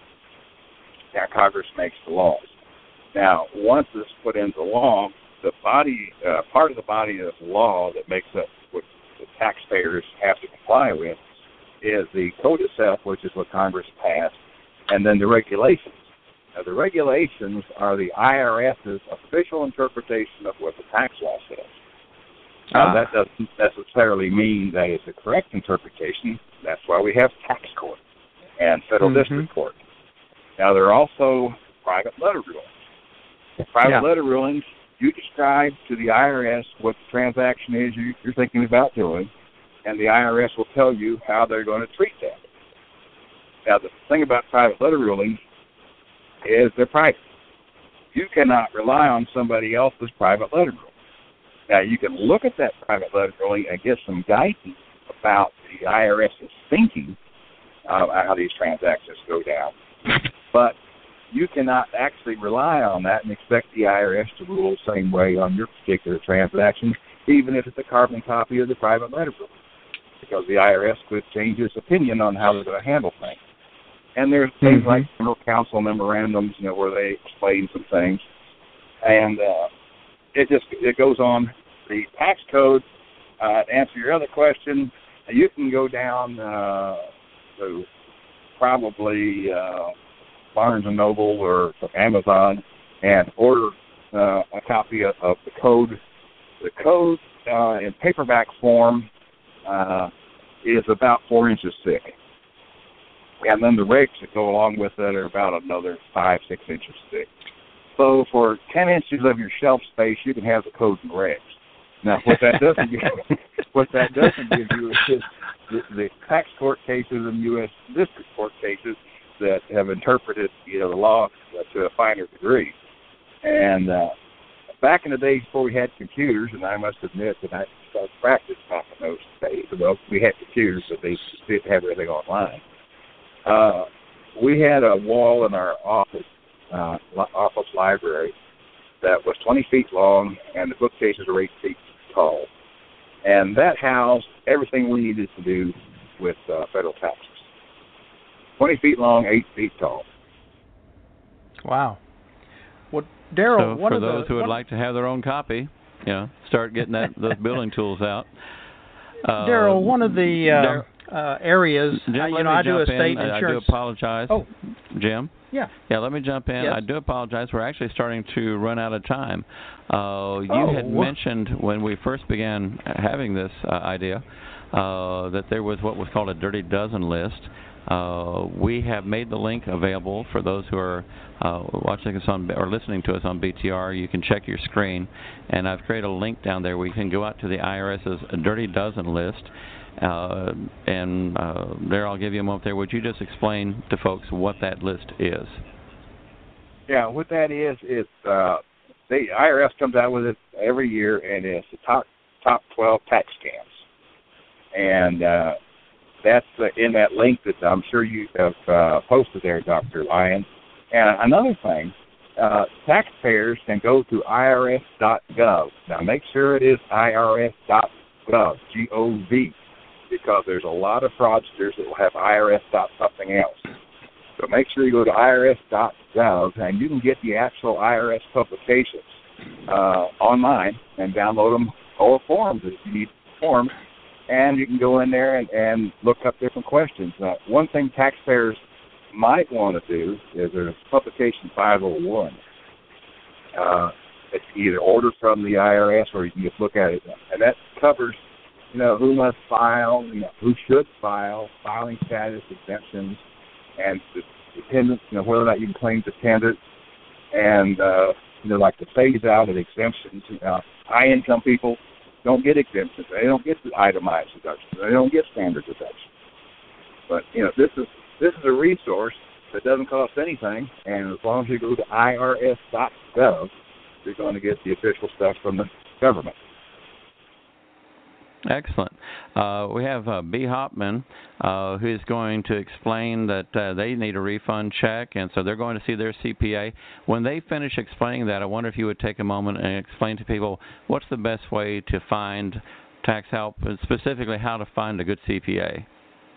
[SPEAKER 4] Now, Congress makes the laws. Now, once it's put into law, the body, uh, part of the body of law that makes up what the taxpayers have to comply with is the code itself, which is what Congress passed, and then the regulations. Now, the regulations are the I R S's official interpretation of what the tax law says. Now, ah. that doesn't necessarily mean that it's a correct interpretation. That's why we have tax court and federal mm-hmm. district court. Now, there are also private letter rulings. Private yeah. letter rulings, you describe to the I R S what the transaction is you're thinking about doing, and the I R S will tell you how they're going to treat that. Now, the thing about private letter rulings is they're private. You cannot rely on somebody else's private letter ruling. Now, you can look at that private letter ruling and get some guidance about the IRS's thinking of how these transactions go down, but you cannot actually rely on that and expect the I R S to rule the same way on your particular transaction, even if it's a carbon copy of the private letter ruling, because the I R S could change its opinion on how they're going to handle things. And there's things mm-hmm. like general counsel memorandums, you know, where they explain some things, and uh, it just it goes on. The tax code. Uh, to answer your other question, you can go down uh, to probably uh, Barnes and Noble or Amazon and order uh, a copy of, of the code. The code uh, in paperback form uh, is about four inches thick. And then the regs that go along with it are about another five, six inches thick. So for ten inches of your shelf space, you can have the code and regs. Now, what that doesn't give, what that doesn't give you is the, the tax court cases and U S district court cases that have interpreted, you know, the law to a finer degree. And uh, back in the days before we had computers, and I must admit that I started practice back in those days. Well, we had computers, but they didn't have everything online. Uh, we had a wall in our office, uh, office library that was twenty feet long, and the bookcases were eight feet tall. And that housed everything we needed to do with uh, federal taxes. twenty feet long, eight feet tall.
[SPEAKER 2] Wow. Well, Daryl,
[SPEAKER 3] so
[SPEAKER 2] one
[SPEAKER 3] for
[SPEAKER 2] of
[SPEAKER 3] those
[SPEAKER 2] the,
[SPEAKER 3] who would
[SPEAKER 2] one,
[SPEAKER 3] like to have their own copy, you know, start getting that those building tools out. Uh,
[SPEAKER 2] Daryl, one of the uh,
[SPEAKER 3] Dar-
[SPEAKER 2] uh, areas,
[SPEAKER 3] Jim,
[SPEAKER 2] uh, you know, I do estate
[SPEAKER 3] in.
[SPEAKER 2] insurance.
[SPEAKER 3] I do apologize.
[SPEAKER 2] Oh,
[SPEAKER 3] Jim?
[SPEAKER 2] Yeah.
[SPEAKER 3] Yeah, let me jump in.
[SPEAKER 2] Yes.
[SPEAKER 3] I do apologize. We're actually starting to run out of time. Uh, you
[SPEAKER 2] oh,
[SPEAKER 3] had mentioned when we first began having this uh, idea uh, that there was what was called a Dirty Dozen list. Uh, we have made the link available for those who are uh, watching us on or listening to us on B T R. You can check your screen, and I've created a link down there where you can go out to the IRS's Dirty Dozen list. Uh, and uh, there, I'll give you a moment there. Would you just explain to folks what that list is?
[SPEAKER 4] Yeah, what that is, is uh, the I R S comes out with it every year, and it's the top top twelve tax scams. And uh, that's uh, in that link that I'm sure you have uh, posted there, Doctor Lyons. And another thing, uh, taxpayers can go to I R S dot gov. Now, make sure it is I R S dot gov, G O V, because there's a lot of fraudsters that will have I R S dot something else. So make sure you go to I R S dot gov, and you can get the actual I R S publications uh, online and download them, or forms if you need forms, and you can go in there and, and look up different questions. Now, one thing taxpayers might want to do is there's publication five oh one. Uh, it's either ordered from the I R S or you can just look at it, and that covers, you know, who must file, you know, who should file, filing status, exemptions, and the dependents, you know, whether or not you can claim dependents, and uh, you know, like the phase out of exemptions. Uh, high income people don't get exemptions. They don't get the itemized deductions. They don't get standard deductions. But you know, this is this is a resource that doesn't cost anything, and as long as you go to I R S dot gov, you're going to get the official stuff from the government.
[SPEAKER 3] Excellent. Uh, we have uh, B. Hopman, uh, who is going to explain that uh, they need a refund check, and so they're going to see their C P A. When they finish explaining that, I wonder if you would take a moment and explain to people what's the best way to find tax help, and specifically how to find a good C P A.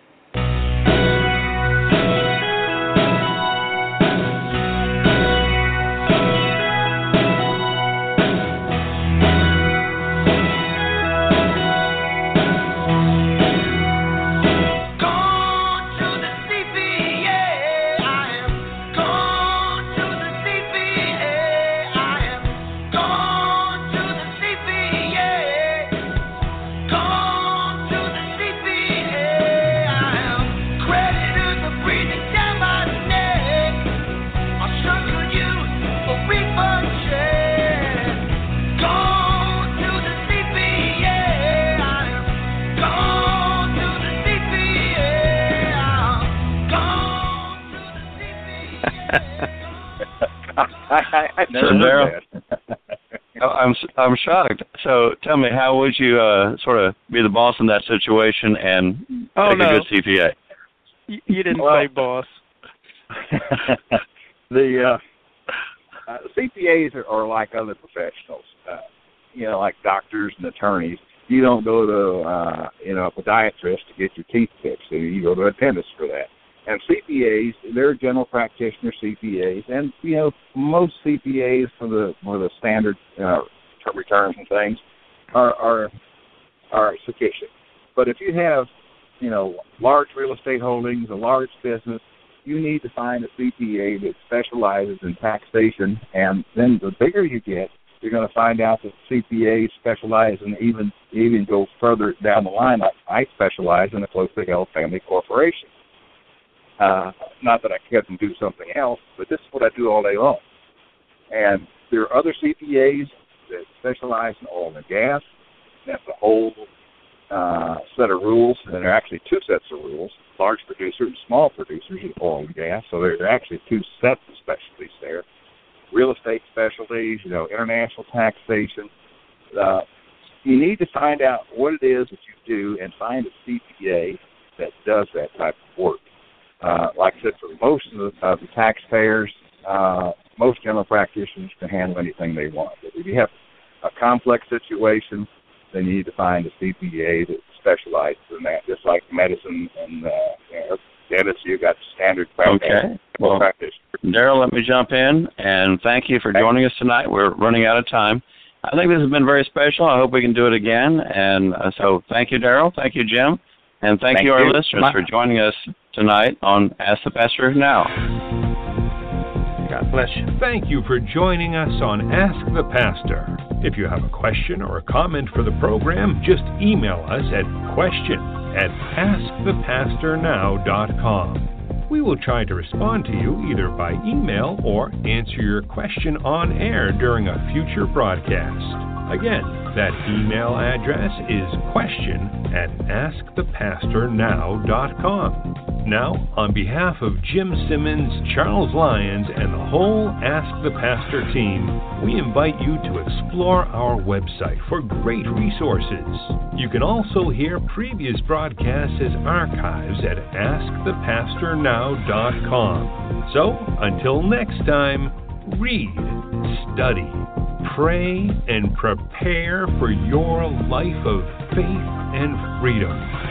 [SPEAKER 4] I, I never
[SPEAKER 9] so,
[SPEAKER 4] heard that.
[SPEAKER 9] I'm I'm shocked. So tell me, how would you uh, sort of be the boss in that situation and
[SPEAKER 2] oh,
[SPEAKER 9] take
[SPEAKER 2] no.
[SPEAKER 9] a good C P A?
[SPEAKER 2] You, you didn't
[SPEAKER 4] well,
[SPEAKER 2] say boss.
[SPEAKER 4] the uh, uh, C P As are, are like other professionals. Uh, you know, like doctors and attorneys. You don't go to uh, you know a podiatrist to get your teeth fixed. You go to a dentist for that. And C P As, they're general practitioner C P As, and you know most C P As for the for the standard uh, returns and things are are are sufficient. But if you have you know large real estate holdings, a large business, you need to find a C P A that specializes in taxation. And then the bigger you get, you're going to find out that C P As specialize in even even go further down the line. Like I specialize in a closely held family corporation. Uh, not that I couldn't do something else, but this is what I do all day long. And there are other C P As that specialize in oil and gas. That's a whole uh, set of rules, and there are actually two sets of rules, large producers and small producers of oil and gas. So there are actually two sets of specialties there. Real estate specialties, you know, international taxation. Uh, you need to find out what it is that you do and find a C P A that does that type of work. Uh, like I said, for most of the, uh, the taxpayers, uh, most general practitioners can handle anything they want. But if you have a complex situation, then you need to find a C P A that specializes in that, just like medicine and uh, you know, dentists, you've got standard practice.
[SPEAKER 9] Okay. Well, Daryl, let me jump in, and thank you for joining us tonight. We're running out of time. I think this has been very special. I hope we can do it again. And uh, so thank you, Daryl. Thank you, Jim. And thank, thank you, our you. listeners, My- for joining us tonight on Ask the Pastor Now.
[SPEAKER 2] God bless you.
[SPEAKER 1] Thank you for joining us on Ask the Pastor. If you have a question or a comment for the program, just email us at question at ask the pastor now dot com. We will try to respond to you either by email or answer your question on air during a future broadcast. Again, that email address is question at ask the pastor now dot com. Now, on behalf of Jim Simmons, Charles Lyons, and the whole Ask the Pastor team, we invite you to explore our website for great resources. You can also hear previous broadcasts as archives at ask the pastor now dot com. So, until next time, read, study, pray, and prepare for your life of faith and freedom.